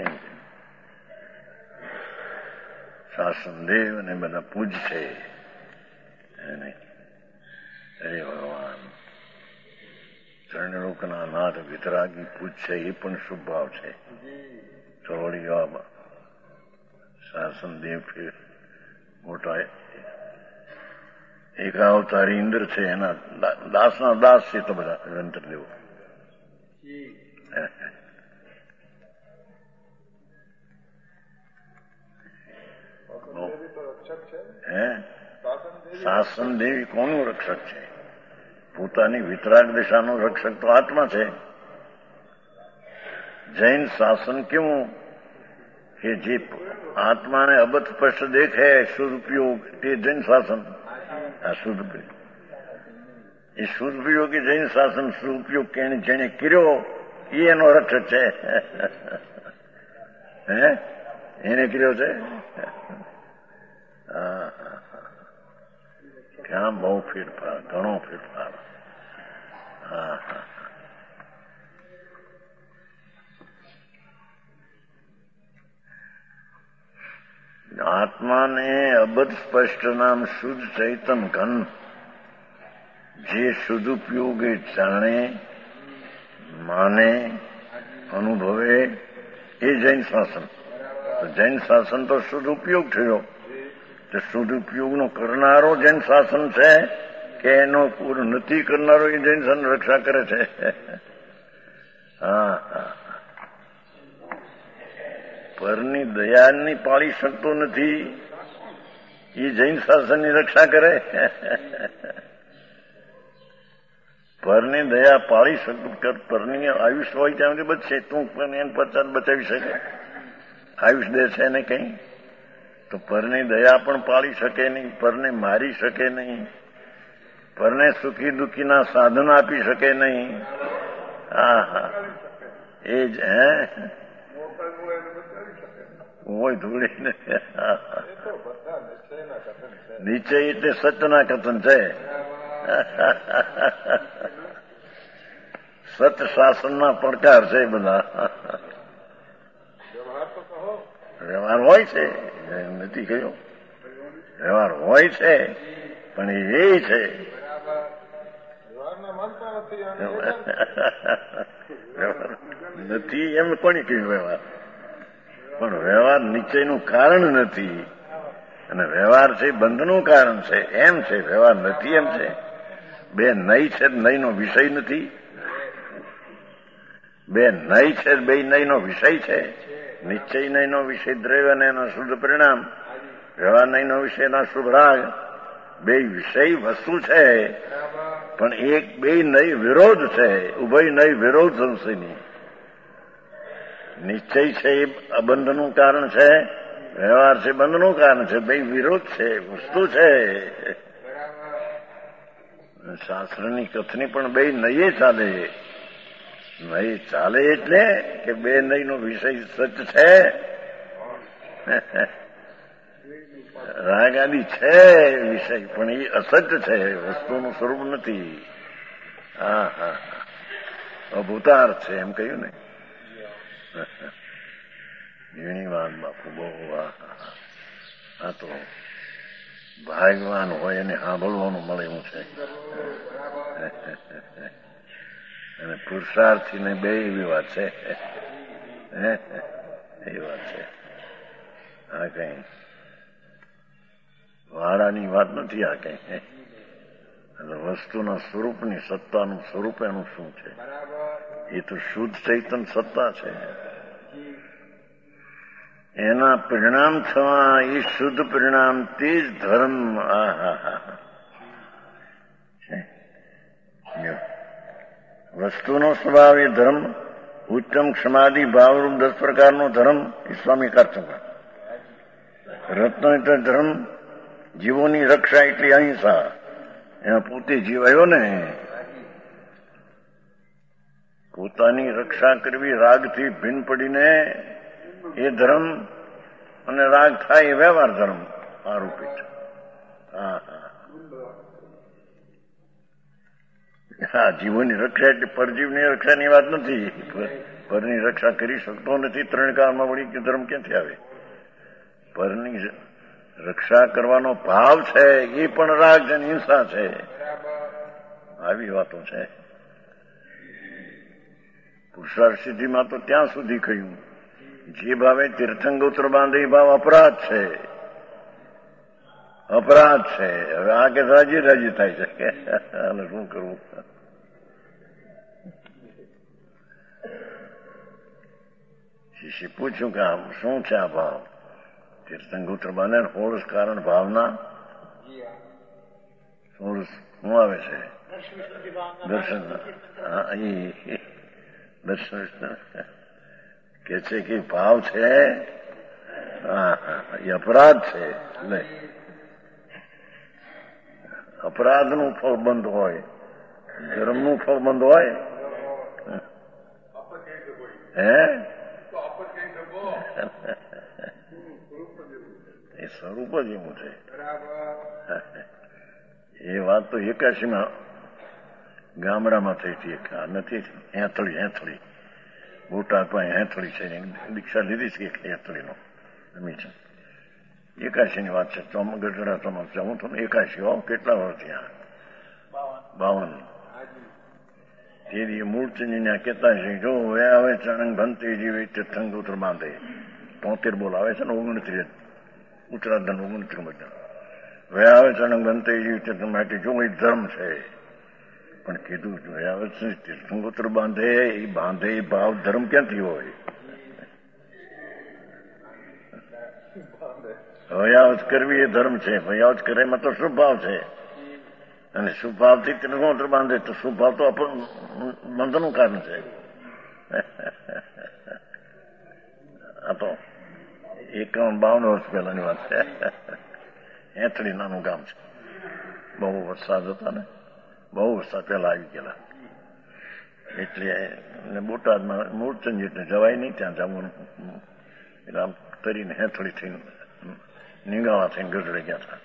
શાસનદેવ અને બધા પૂજ છે એને. અરે ભગવાન, ત્રણલોકના નાથ વિતરાગી પૂજ છે એ પણ શુભ ભાવ છે. થોડી શાસનદેવ મોટા એક અવતારી ઇન્દ્ર છે, એના દાસના દાસ છે તો બધા નિરંતર દેવો. શાસન દેવી કોનું રક્ષક છે? પોતાની વિતરાગ દિશાનો રક્ષક તો આત્મા છે. જૈન શાસન કેવું કે જે આત્માને અબધ સ્પષ્ટ દેખે સદુપયોગ, તે જૈન શાસન. આ સદુપયોગ એ સદુપયોગી જૈન શાસન સદુપયોગ જેને કર્યો એ એનો રક્ષક છે. હે એને કર્યો છે. ક્યાં બહુ ફેરફાર, ઘણો ફેરફાર. હા હા. આત્માને અબધ સ્પષ્ટ નામ શુદ્ધ ચૈતન ઘન જે સદુપયોગે જાણે, માને, અનુભવે એ જૈન શાસન. તો જૈન શાસન તો સદુપયોગ થયો. તો સદુપયોગનો કરનારો જૈન શાસન છે કે એનો નથી કરનારો એ જૈન શાસન રક્ષા કરે છે. હા હા. પરની દયાની પાળી શકતો નથી એ જૈન શાસનની રક્ષા કરે. પરની દયા પાળી શકતું, પરની આયુષ્ય હોય ત્યાં સુધી બચશે. તું પણ એને પચાસ બચાવી શકે? આયુષ દે છે ને કઈ? તો પરને દયા પણ પાળી શકે નહીં, પરને મારી શકે નહીં, પરને સુખી દુઃખીના સાધન આપી શકે નહીં. હા હા. એ જ હે હોય ધૂળીને નીચે એટલે સત્યના કથન છે. સત શાસનના પડકાર છે બધા. વ્યવહાર હોય છે, નથી કહ્યું, વ્યવહાર હોય છે, પણ એ છે નથી એમ કોને કહ્યું વ્યવહાર? પણ વ્યવહાર નિશ્ચયનું કારણ નથી, અને વ્યવહાર છે બંધનું કારણ છે એમ છે. વ્યવહાર નથી એમ છે. બે નઈ છે, નઈનો વિષય નથી. બે નઈ છે, બે નઈનો વિષય છે. નિશ્ચય નઈનો વિષય દ્રવ્ય અને એનો શુદ્ધ પરિણામ, વ્યવહાર નઈનો વિષય એના શુભ રાગ. બે વિષય વસ્તુ છે, પણ એક બે નઈ વિરોધ છે. ઉભય નઈ વિરોધ સંશયની. નિશ્ચય છે એ અબંધનું કારણ છે, વ્યવહાર છે બંધનું કારણ છે. બે વિરોધ છે, વસ્તુ છે. શાસ્ત્રની કથની પણ બે નઈએ ચાલે. નઈ ચાલે એટલે કે બે નઈનો વિષય સચ છે. રાગ આદિ છે વિષય, પણ એ અસત્ય છે, વસ્તુનું સ્વરૂપ નથી. હા હા, અભૂતાર્થ છે એમ કહ્યું ને. ઘણી વાત બાપુ, બહુ. આ તો ભાગવાન હોય એને સાંભળવાનું મળે એવું છે. અને પુરુષાર્થીને બે એવી વાત છે. એ વાત છે. આ કઈ વાડાની વાત નથી. આ કઈ એટલે વસ્તુના સ્વરૂપની, સત્તાનું સ્વરૂપ એનું શું છે? એ તો શુદ્ધ ચૈતન સત્તા છે. એના પરિણામ થવા, એ શુદ્ધ પરિણામ તે જ ધર્મ. વસ્તુનો સ્વભાવ એ ધર્મ, ઉત્તમ ક્ષમાદિ ભાવરૂપ 10 પ્રકારનો ધર્મ એ સ્વામી કારચંદ્ર. રત્ન એટલે ધર્મ, જીવોની રક્ષા એટલી અહિંસા. એમાં પોતે જીવાયો ને, પોતાની રક્ષા કરવી રાગથી ભિન્ન પડીને એ ધર્મ, અને રાગ થાય એ વ્યવહાર ધર્મ આરોપિત. હા હા, હા. જીવોની રક્ષા એટલે પરજીવની રક્ષાની વાત નથી. પરની રક્ષા કરી શકતો નથી 3 કાળમાં, વળી કે ધર્મ ક્યાંથી આવે? પરની રક્ષા કરવાનો ભાવ છે એ પણ રાગ છે, હિંસા છે. આવી વાતો છે. પુરુષાર્થ સિદ્ધિમાં તો ત્યાં સુધી કહ્યું, જે ભાવે તીર્થંગોત્ર બાંધે એ ભાવ અપરાધ છે. અપરાધ છે. હવે આ કે રાજી રાજી થાય છે અને શું કરવું? શિષ્ય પૂછ્યું કે આમ શું છે આ ભાવ? તીર્થંગોત્ર બાંધે હોળસ કારણ ભાવના. હોળસ શું આવે છે? દર્શન. દર્શન કે છે કે ભાવ છે એ અપરાધ છે. અપરાધનું ફળ બંધ હોય, ધર્મનું ફળ બંધ હોય. એ સ્વરૂપ જ એવું છે. એ વાત તો 81માં ગામડામાં થઈ હતી. નથી હેથળી બોટાદ પાસે હેથળી છે. દીક્ષા લીધી છે હેથળીનો. એમ છે 81ની વાત છે. ગઢડા ચોમાસા હું તો 81 કેટલા વર્ષ ત્યાં 52. તે મૂળચંદીને કહેતા છે, જો હવે ચણંગ ભંતે જીવે તીર્થંગોત્ર બાંધે. 73 બોલાવે છે ને 29 ઉત્તરાધન 29 હવે આવે ચણંગ ભંતે જીવ તીર્થ માટે જો એ ધર્મ છે. પણ કીધું હવે તીર્થંગોત્ર બાંધે એ ભાવ ધર્મ ક્યાંથી હોય? હયાવત કરવી એ ધર્મ છે. હયાવત કરે એમાં તો શુભ ભાવ છે, અને શુભ ભાવથી તીર્થંગોત્ર બાંધે તો શુભ ભાવ તો બંધનું કારણ છે. આ તો 51-52 વર્ષ પહેલાની વાત છે. હેથળી નાનું ગામ છે. બહુ વરસાદ હતા ને, બહુ વરસાદ પહેલા આવી ગયેલા. એટલે બોટાદમાં મૂળચંદ એટલે જવાય નહીં, ત્યાં જવાનું. એટલે આમ તરીને હેથળી થઈને નીંગાવા થઈને ગઢડે ગયા હતા.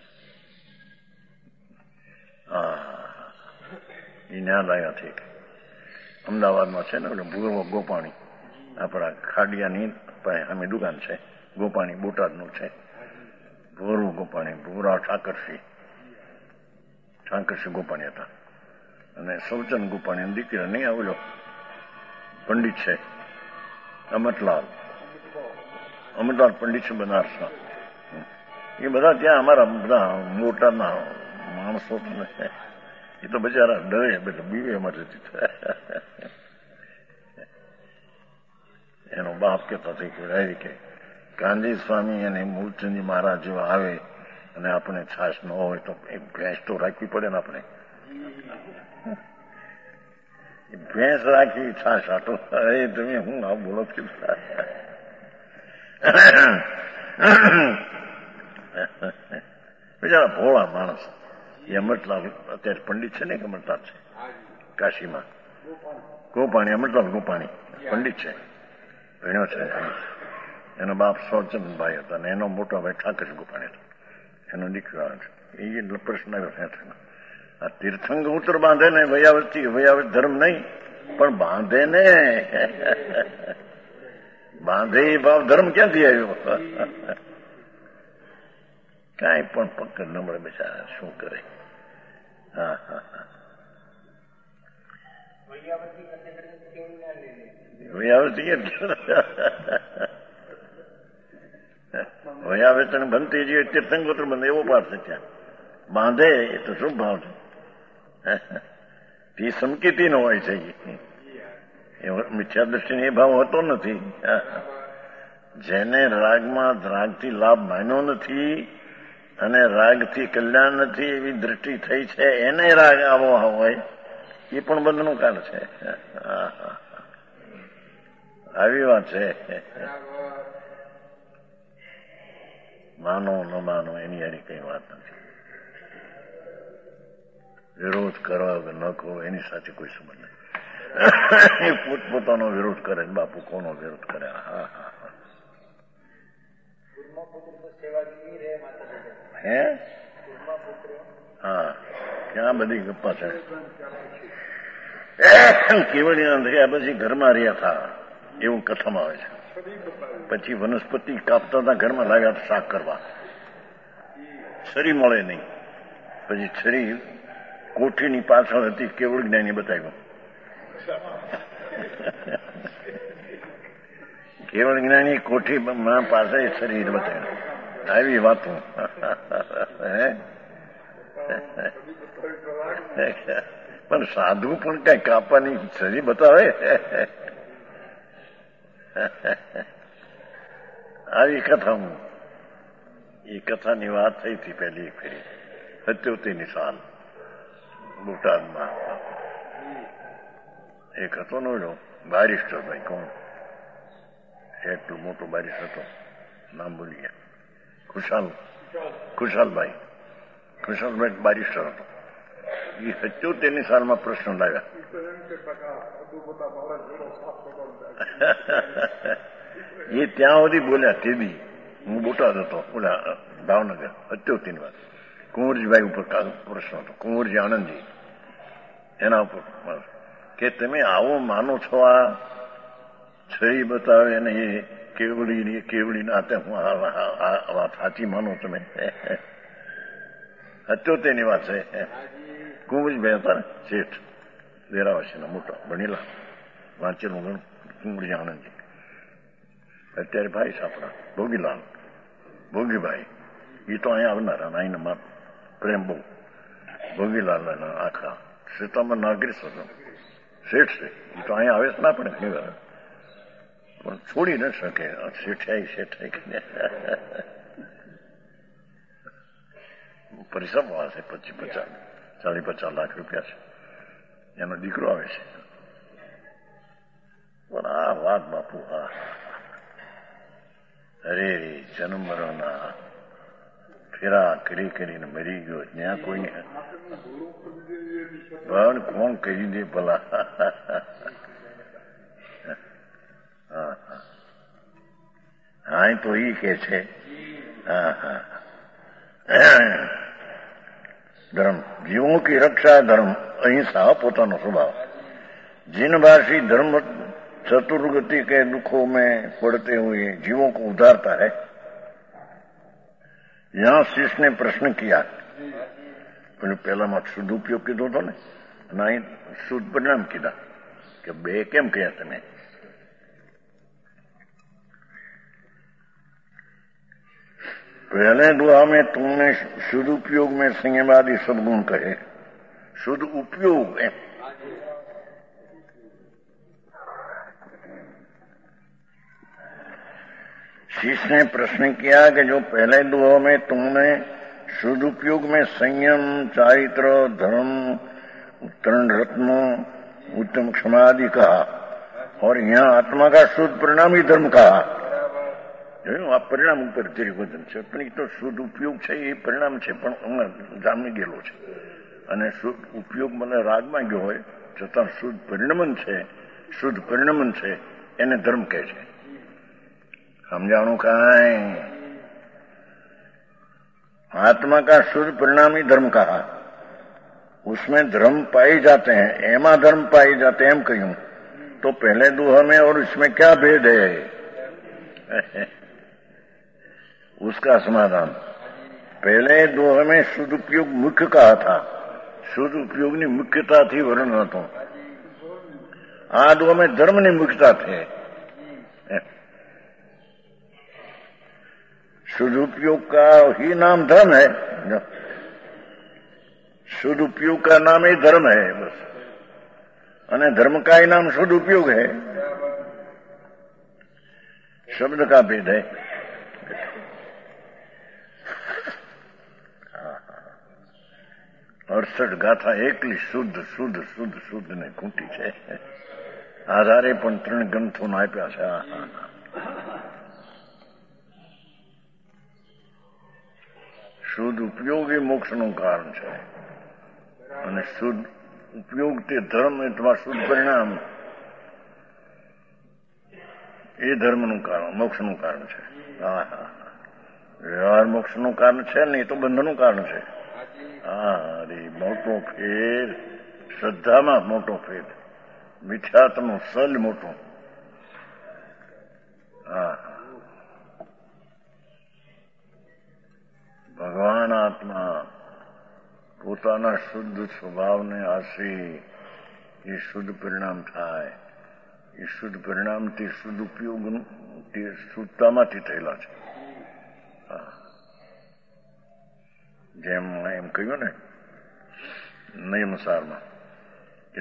એ ન્યા લાવ્યા ઠીક. અમદાવાદમાં છે ને ભૂર્વ ગોપાણી, આપણા ખાડિયાની પાસે અમે દુકાન છે. ગોપાણી બોટાદનું છે, ભોરું ગોપાણી, ભોરા ઠાકરસિંહ ગોપાણી હતા. અને સૌચંદ ગોપાણી દીકરા નહીં આવેલો પંડિત છે, અમરલાલ પંડિત છે બનારસના. એ બધા ત્યાં અમારા બધા મોટાના માણસો એ તો બિચારા ડરે, બધા બીવે એમાંથી. એનો બાપ કહેતો કે ગાંધી સ્વામી અને મૂળચંદજી મહારાજ જેવા આવે અને આપણે છાશ ન હોય તો એક ભેંસ તો રાખવી પડે ને આપણે. ભેંસ રાખી છાશ આટો. અરે તમે હું આ બોલો છો? બિચારા ભોળા માણસ. એ અમરલાલ અત્યારે પંડિત છે ને, અમરલાલ છે કાશીમાં. ગોપાણી, અમરલાલ ગોપાણી પંડિત છે, ભણ્યો છે. એનો બાપ સૌચંદભાઈ હતા અને એનો મોટો ભાઈ ઠાકર ગોપાણી હતો. એનો દીકરો આવે છે. એ પ્રશ્ન આવ્યો. આ તીર્થંગ ઉત્તર બાંધે ને વયાવત ધર્મ નહીં, પણ બાંધે ને બાંધે એ ભાવ ધર્મ ક્યાંથી આવ્યો? કાંઈ પણ પકડ ન મળે બેચારા, શું કરે? વયાવત બનતી જે તીર્થંગોત્ર બંધ એવો પાઠ છે. ત્યાં બાંધે એ તો શું ભાવ છે? તે સંકેતી નો હોય છે. મિથ્યા દ્રષ્ટિને એ ભાવ હોતો નથી. જેને રાગથી લાભ માન્યો નથી અને રાગથી કલ્યાણ નથી એવી દ્રષ્ટિ થઈ છે, એને રાગ આવો હોય એ પણ બંધનું કારણ છે. આવી વાત છે. માનો ન માનો એની યારી કઈ વાત નથી. વિરોધ કરવા કે ન કરો એની સાથે કોઈ સંબંધ નથી. એ પોતપોતાનો વિરોધ કરે, બાપુ કોનો વિરોધ કરે? હે હા, ક્યાં બધી ગપ્પા છે. કેવડિયા થયા પછી ઘરમાં રહ્યા હતા એવું કથામાં આવે છે. પછી વનસ્પતિ કાપતા હતા, ઘરમાં લાગ્યા હતા શાક કરવા. છરી મળે નહીં. પછી છરી કોઠીની પાછળ હતી, કેવળ જ્ઞાની બતાવ્યું. કેવળ જ્ઞાની કોઠી પાસે શરીર બતાવ્યું. આવી વાતો. પણ સાધુ પણ કઈ કાપવાની છરી બતાવે? આવી કથા એ કથાની વાત થઈ હતી પહેલી ફેરી 77ની સાલ બોટાદમાં. એક હતો નો બારિસ્ટર ભાઈ, કોણ એટલું મોટો બારિસ્ટર હતો, નામ ભૂલી ગયા. ખુશાલભાઈ બારિસ્ટર હતો. એ 77ની સાલમાં પ્રશ્ન લાવ્યા. એ ત્યાં સુધી બોલ્યા. તે બી હું બોટાદ હતો, ઓલા ભાવનગર. 77ની વાત. કુંવરજીભાઈ ઉપર પ્રશ્ન હતો, કુંવરજી આનંદજી. એના ઉપર કે તમે આવો માનો છો? આ છરી બતાવે અને એ કેવડી નાતે હું વાત સાચી માનો તમે? 77ની વાત છે. કુંવરજીભાઈ હતા શેઠ, વેરાવસીના મોટા ભણેલા, વાંચેલું ઘણું. કુંવરજી આનંદજી અત્યારે ભાઈ છે આપણા ભોગીભાઈ. એ તો અહીંયા આવનારા, અહીંના પ્રેમ બહુ. ભોગીલાલ આખા સીતામાં નાગરિક હતો, શેઠ છે. એ તો અહીંયા આવે જ ના પડે ઘણી વાર, પણ છોડી ન શકે. શેઠાઈ પરિશ્રમ છે. 40-50 લાખ રૂપિયા છે. એનો દીકરો આવે છે. પણ આ વાત બાપુ, અરે જન્મ મરણના ફેરા કરીને મરી ગયો. ત્યાં કોઈને પણ કોણ કહી દે ભલા? હા તો ઈ કે છે ધર્મ જીવો કી રક્ષા, ધર્મ અહિંસા પોતાનો સ્વભાવ. जिनवासी धर्म चतुर्गति के दुखों में पड़ते हुए जीवों को उधारता है, यहां शिष्य ने प्रश्न किया, પહેલામાં શુદ્ધ ઉપયોગ કીધો હતો ને, અને અહીં શુદ્ધ પરિણામ કીધા કે બે કેમ કહ્યા તમે? पहले दुआ में तुमने शुद्ध उपयोग में संयमादि सदगुण कहे, शुद्ध उपयोग है। शिष्य ने प्रश्न किया कि जो पहले दुआ में तुमने शुद्ध उपयोग में संयम, चारित्र, धर्म, उत्तरण रत्नों, उत्तम क्षमादि कहा, और यहाँ आत्मा का शुद्ध परिणाम ही धर्म कहा। આ પરિણામ ઉપર વજન છે, પણ એ તો શુદ્ધ ઉપયોગ છે, એ પરિણામ છે, પણ હમણાં જામી ગયેલો છે. અને શુદ્ધ ઉપયોગ મને રાગમાં ગયો હોય છતાં શુદ્ધ પરિણમન છે, શુદ્ધ પરિણમન છે, એને ધર્મ કહે છે. समझाणु काई? आत्मा का शुद्ध परिणाम ही धर्म कहा, उसमें धर्म पाए जाते हैं, एमा धर्म पाए जाते हैं, हम कहूं तो पहले दोहा में और इसमें क्या भेद है? उसका समाधान पहले दोहा में शुद्ध उपयोग मुख्य कहा था, शुद्ध उपयोग ની મુખ્યતાથી વર્ણન હતો. આ દોહા में धर्म ની મુખ્યતા છે. शुद्ध उपयोग का ही नाम धर्म है, शुद्ध उपयोग का नाम ही धर्म है बस, अने धर्म का ही नाम शुद्ध उपयोग है. शब्द का भेद है. 68 ગાથા એકલી શુદ્ધ શુદ્ધ શુદ્ધ શુદ્ધ ને ખૂંટી છે. આધારે પણ 3 ગ્રંથો આપ્યા છે. શુદ્ધ ઉપયોગ એ મોક્ષનું કારણ છે, અને શુદ્ધ ઉપયોગ તે ધર્મ અથવા શુદ્ધ પરિણામ એ ધર્મનું કારણ, મોક્ષનું કારણ છે. વ્યવહાર મોક્ષનું કારણ છે ને, એ તો બંધનું કારણ છે. અરે મોટો ફેર, શ્રદ્ધામાં મોટો ફેર, મિથ્યાત્વનું સલ મોટું. ભગવાન આત્મા પોતાના શુદ્ધ સ્વભાવને આશરે એ શુદ્ધ પરિણામ થાય. એ શુદ્ધ પરિણામથી શુદ્ધ ઉપયોગ તે શુદ્ધતામાંથી થયેલા છે. જેમ એમ કહ્યું ને નિયમસારમાં કે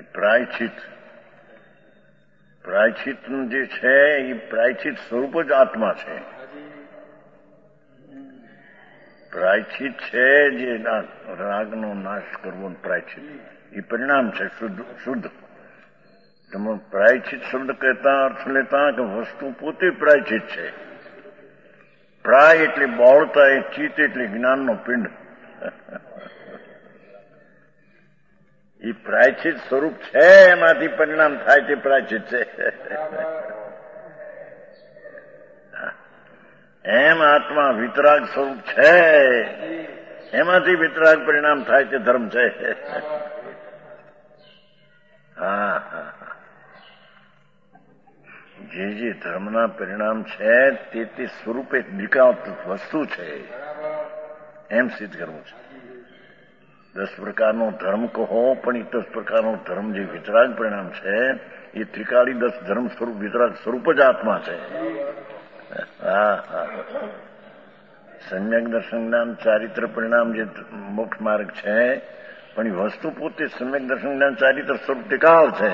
પ્રાયશ્ચિત જે છે એ પ્રાયશ્ચિત સ્વરૂપ જ આત્મા છે. પ્રાયશ્ચિત છે જે રાગનો નાશ કરવો, પ્રાયશ્ચિત એ પરિણામ છે શુદ્ધ. તમે પ્રાયશ્ચિત શબ્દ કહેતા અર્થ લેતા કે વસ્તુ પોતે પ્રાયશ્ચિત છે. પ્રાય એટલે બહોળતા, એ ચિત્ત એટલે જ્ઞાનનો પિંડ. એ પ્રાયશ્ચિત સ્વરૂપ છે, એમાંથી પરિણામ થાય તે પ્રાયશ્ચિત છે. એમ આત્મા વિતરાગ સ્વરૂપ છે, એમાંથી વિતરાગ પરિણામ થાય તે ધર્મ છે. જે ધર્મના પરિણામ છે તે સ્વરૂપે નિકાત વસ્તુ છે, એમ સિદ્ધ કરવું છે. 10 પ્રકારનો ધર્મ કહો, પણ એ 10 પ્રકારનો ધર્મ જે વિતરાગ પરિણામ છે એ ત્રિકાળી 10 ધર્મ સ્વરૂપ વિતરાગ સ્વરૂપ જ આત્મા છે. સમ્યક દર્શન જ્ઞાન ચારિત્ર પરિણામ જે મોક્ષ માર્ગ છે, પણ એ વસ્તુ પોતે સમ્યક દર્શન જ્ઞાન ચારિત્ર સ્વરૂપ ટિકાવ છે.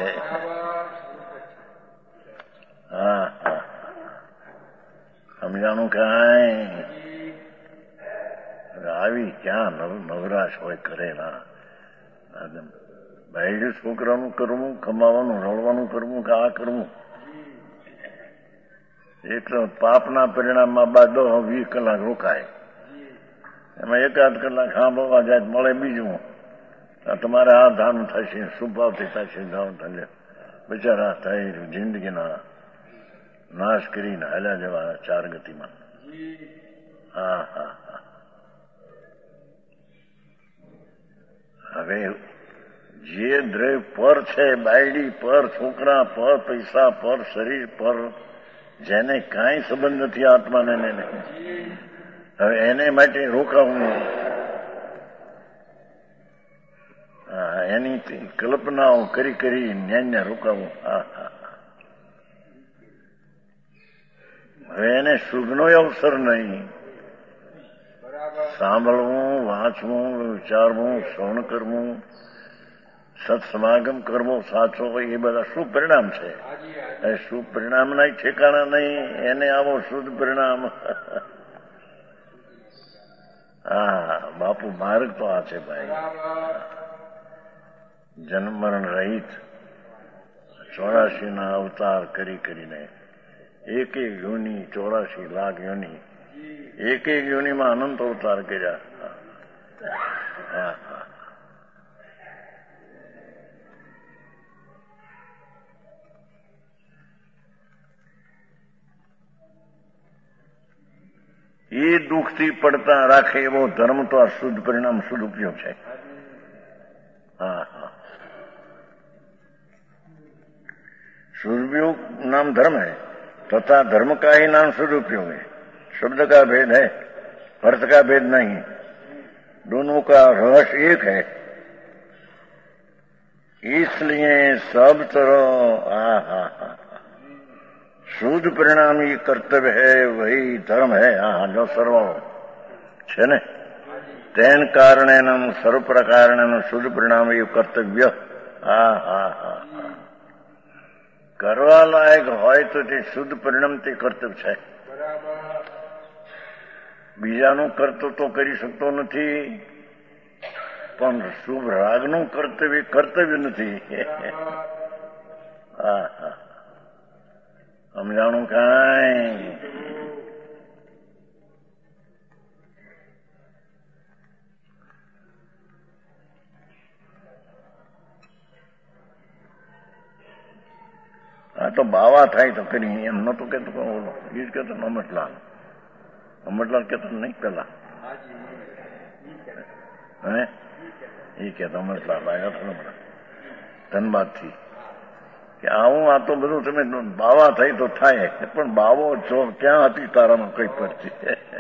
સમજાણું કાંઈ? આવી ક્યાં નવરાશ હોય કરે ના. બહેરું છોકરાનું કરવું, કમાવાનું, રળવાનું કરવું કે આ કરવું, એક પાપના પરિણામમાં 20 કલાક રોકાય, એમાં 1-8 કલાક સાંભળવા જાય મળે બીજું. તમારે આ ધામ થશે, શુભાવથી થશે, ધામ થશે. બિચારા થઈ જિંદગીના નાશ કરીને હાલ્યા જવા 4 ગતિમાં. હવે જે દ્રવ્ય પર છે, બાયડી પર, છોકરા પર, પૈસા પર, શરીર પર, જેને કાંઈ સંબંધ નથી આત્માને, હવે એને માટે રોકાવું, એની કલ્પનાઓ કરી કરી ન્યાય રોકાવું. હવે એને સુખનો અવસર નહીં. સાંભળવું, વાંચવું, વિચારવું, શ્રવણ કરવું, સત્સમાગમ કરવો સાચો હોય, એ બધા શું પરિણામ છે? એ શું પરિણામના ઠેકાણા નહીં, એને આવો શુદ્ધ પરિણામ. હા, બાપુ માર્ગ તો આ છે ભાઈ. જન્મ મરણ રહિત 84 અવતાર કરી કરીને એક યોનિ 84 લાખ યોનિ, એક યોનિમાં અનંત અવતાર કર્યા. એ દુઃખથી પડતા રાખે એવો ધર્મ તો આ શુદ્ધ પરિણામ, શુદ્ધ ઉપયોગ છે. शुद्ध नाम धर्म है तथा धर्म का ही नाम शुद्ध उपयोग है. शब्द का भेद है, अर्थ का भेद नहीं, दोनों का रहस्य एक है. इसलिए सब तरह शुद्ध परिणाम ये कर्तव्य है, वही धर्म है. जो सर्व છે ને તેન કારણે સર્વ પ્રકારણે શુદ્ધ પરિણામ એ કર્તવ્ય. કરવા લાયક હોય તો તે શુદ્ધ પરિણામ તે કર્તવ્ય છે. બીજાનું કર્તવ્ય તો કરી શકતો નથી, પણ શુભ રાગનું કર્તવ્ય કર્તવ્ય નથી. સમજાણું કાંઈ? આ તો બાવા થાય તો કરી, એમ નતું કેતો. ઓલો એ જ કેતો અમટલાલ, અમટલાલ કેતો નહીં પેલા, હે એ કેતો અમટલાલ આવ્યા હતો હમણાં ધનબાદ થી કે આવું આ તો બધું તમે બાવા થઈ તો થાય, પણ બાવો છો ક્યાં હતી તારામાં કઈ પરચિત?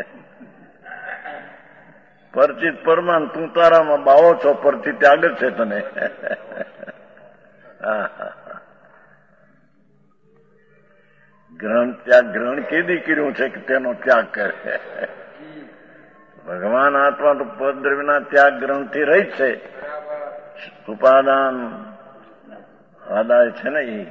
પરચિત પરમાન તું તારામાં બાવો છો, પરથી ત્યાગ જ છે તને. ગ્રહણ ત્યાગ, ગ્રહણ કેદી કર્યું છે કે તેનો ત્યાગ કરે? ભગવાન આત્મા તો પદ્રવ્યના ત્યાગ ગ્રહણથી રહી છે. ઉપાદાન આદાય છે ને એ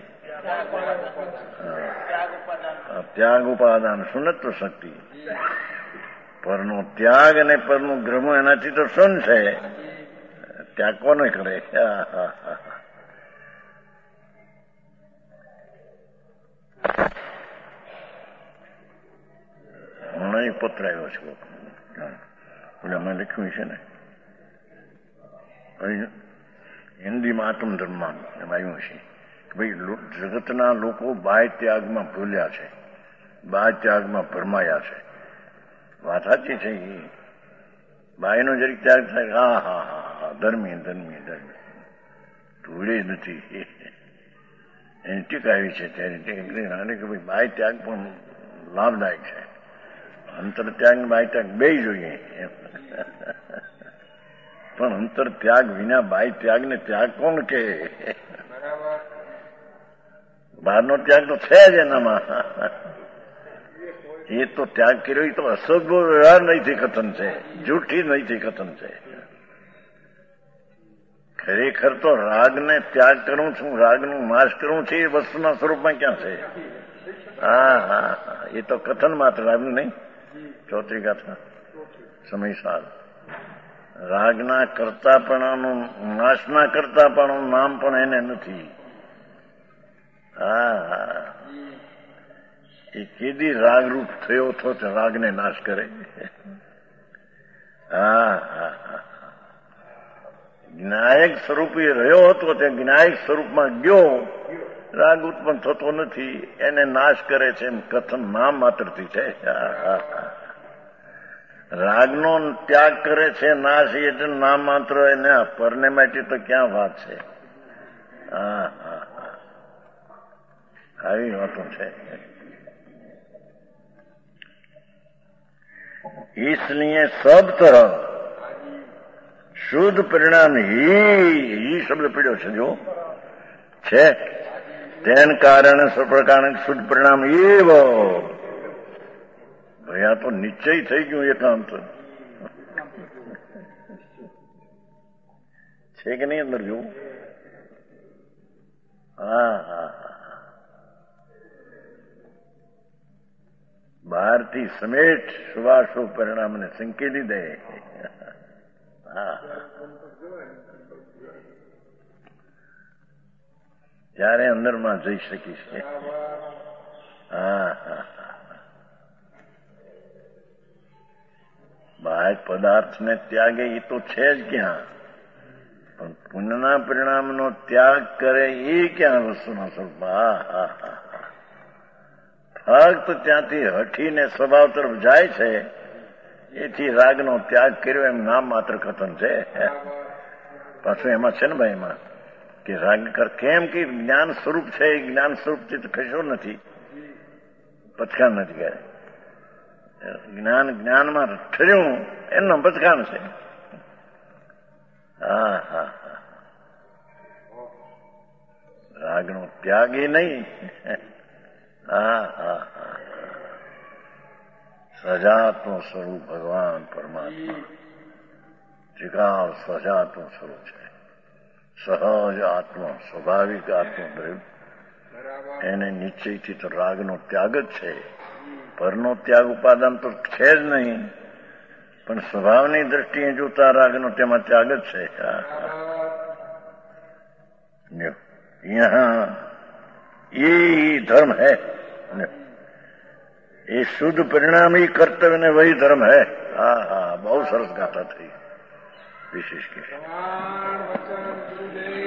ત્યાગ ઉપાદાન સુનત્વ શક્તિ. પરનો ત્યાગ અને પરનું ગ્રહ એનાથી તો શું છે? ત્યાગ કોને કરે? હમણાં એક પત્ર આવ્યો છે, એટલે અમે લખ્યું છે ને હિન્દીમાં આત્મધર્મમાં એમ આવ્યું છે કે ભાઈ જગતના લોકો બાહ્ય ત્યાગમાં ભૂલ્યા છે, બાહ્ય ત્યાગમાં ભરમાયા છે. વાત સાચી છે. એ બાહ્યનો જરીક ત્યાગ થાય, ધર્મી ધર્મી ધર્મી ભૂલે જ નથી. એની ટીકા આવી છે ત્યારે કે ભાઈ બાહ્ય ત્યાગ પણ લાભદાયક છે. અંતર ત્યાગ ને બાહ્ય ત્યાગ બે જોઈએ, પણ અંતર ત્યાગ વિના બાહ્ય ત્યાગ ને ત્યાગ કોણ કે? બહારનો ત્યાગ તો છે જ એનામાં. એ તો ત્યાગ કર્યો એ તો અસદો વ્યવહાર નહીંથી કથન છે, જૂઠી નહીંથી કથન છે. ખરેખર તો રાગને ત્યાગ કરવું છું, રાગનું નાશ કરવું છે, એ વસ્તુના સ્વરૂપમાં ક્યાં છે? એ તો કથન માત્ર, રાગનું નહીં. ચોત્રી ગાથા સમય સાલ રાગના કરતાપણાનું, નાશના કરતાપણાનું નામ પણ એને નથી. એ કેદી રાગરૂપ થયો હતો તે રાગને નાશ કરે. જ્ઞાયક સ્વરૂપે રહ્યો હતો તે જ્ઞાયક સ્વરૂપમાં ગયો, રાગ ઉત્પન્ન થતો નથી, એને નાશ કરે છે એમ કથન નામ માત્રથી છે. રાગનો ત્યાગ કરે છે, નાશ એટલે નામ માત્ર, એને પરને માટે તો ક્યાં વાત છે? આવી વાતો છે. इसलिए सब तरह શુદ્ધ પરિણામ ही શબ્દ પીડ્યો છે જો છે તેન કારણે સપ્રકારણ શુદ્ધ પરિણામ એવ ભાઈ આ તો નિશ્ચય થઈ ગયું એકાંત છે કે નહીં અંદર જોવું હા બહારથી સમેટ શુભાશુભ પરિણામને સંકેલી દે ત્યારે અંદરમાં જઈ શકીશ બાહ્ય પદાર્થને ત્યાગે એ તો છે જ ક્યાં પણ પુણ્યના પરિણામનો ત્યાગ કરે એ ક્યાં વસ્તુનો સ્વરૂપ ફક્ત ત્યાંથી હઠીને સ્વભાવ તરફ જાય છે એથી રાગનો ત્યાગ કર્યો એમ નામ માત્ર કથન છે પાછું એમાં છે ને ભાઈ એમાં કે રાગ કેમ કે જ્ઞાન સ્વરૂપ છે એ જ્ઞાન સ્વરૂપથી તો કશો નથી પચકાણ નથી કરે જ્ઞાનમાં ઠર્યું એમનો પચકાણ છે રાગનો ત્યાગ એ નહીં સજાત્મ સ્વરૂપ ભગવાન પરમાત્મા ત્રિકાળ સજાત્મ સ્વરૂપ છે સહજ આત્મા સ્વાભાવિક આત્મદ્રવ્ય એને નિશ્ચયથી તો રાગનો ત્યાગ જ છે પરનો ત્યાગ ઉપાદાન તો છે જ નહીં પણ સ્વભાવની દ્રષ્ટિએ જોતા રાગનો તેમાં ત્યાગ જ છે યહાં ये धर्म है ये शुद्ध परिणाम ही कर्तव्य ने वही धर्म है बहुत सरस गाथा थी विशेष के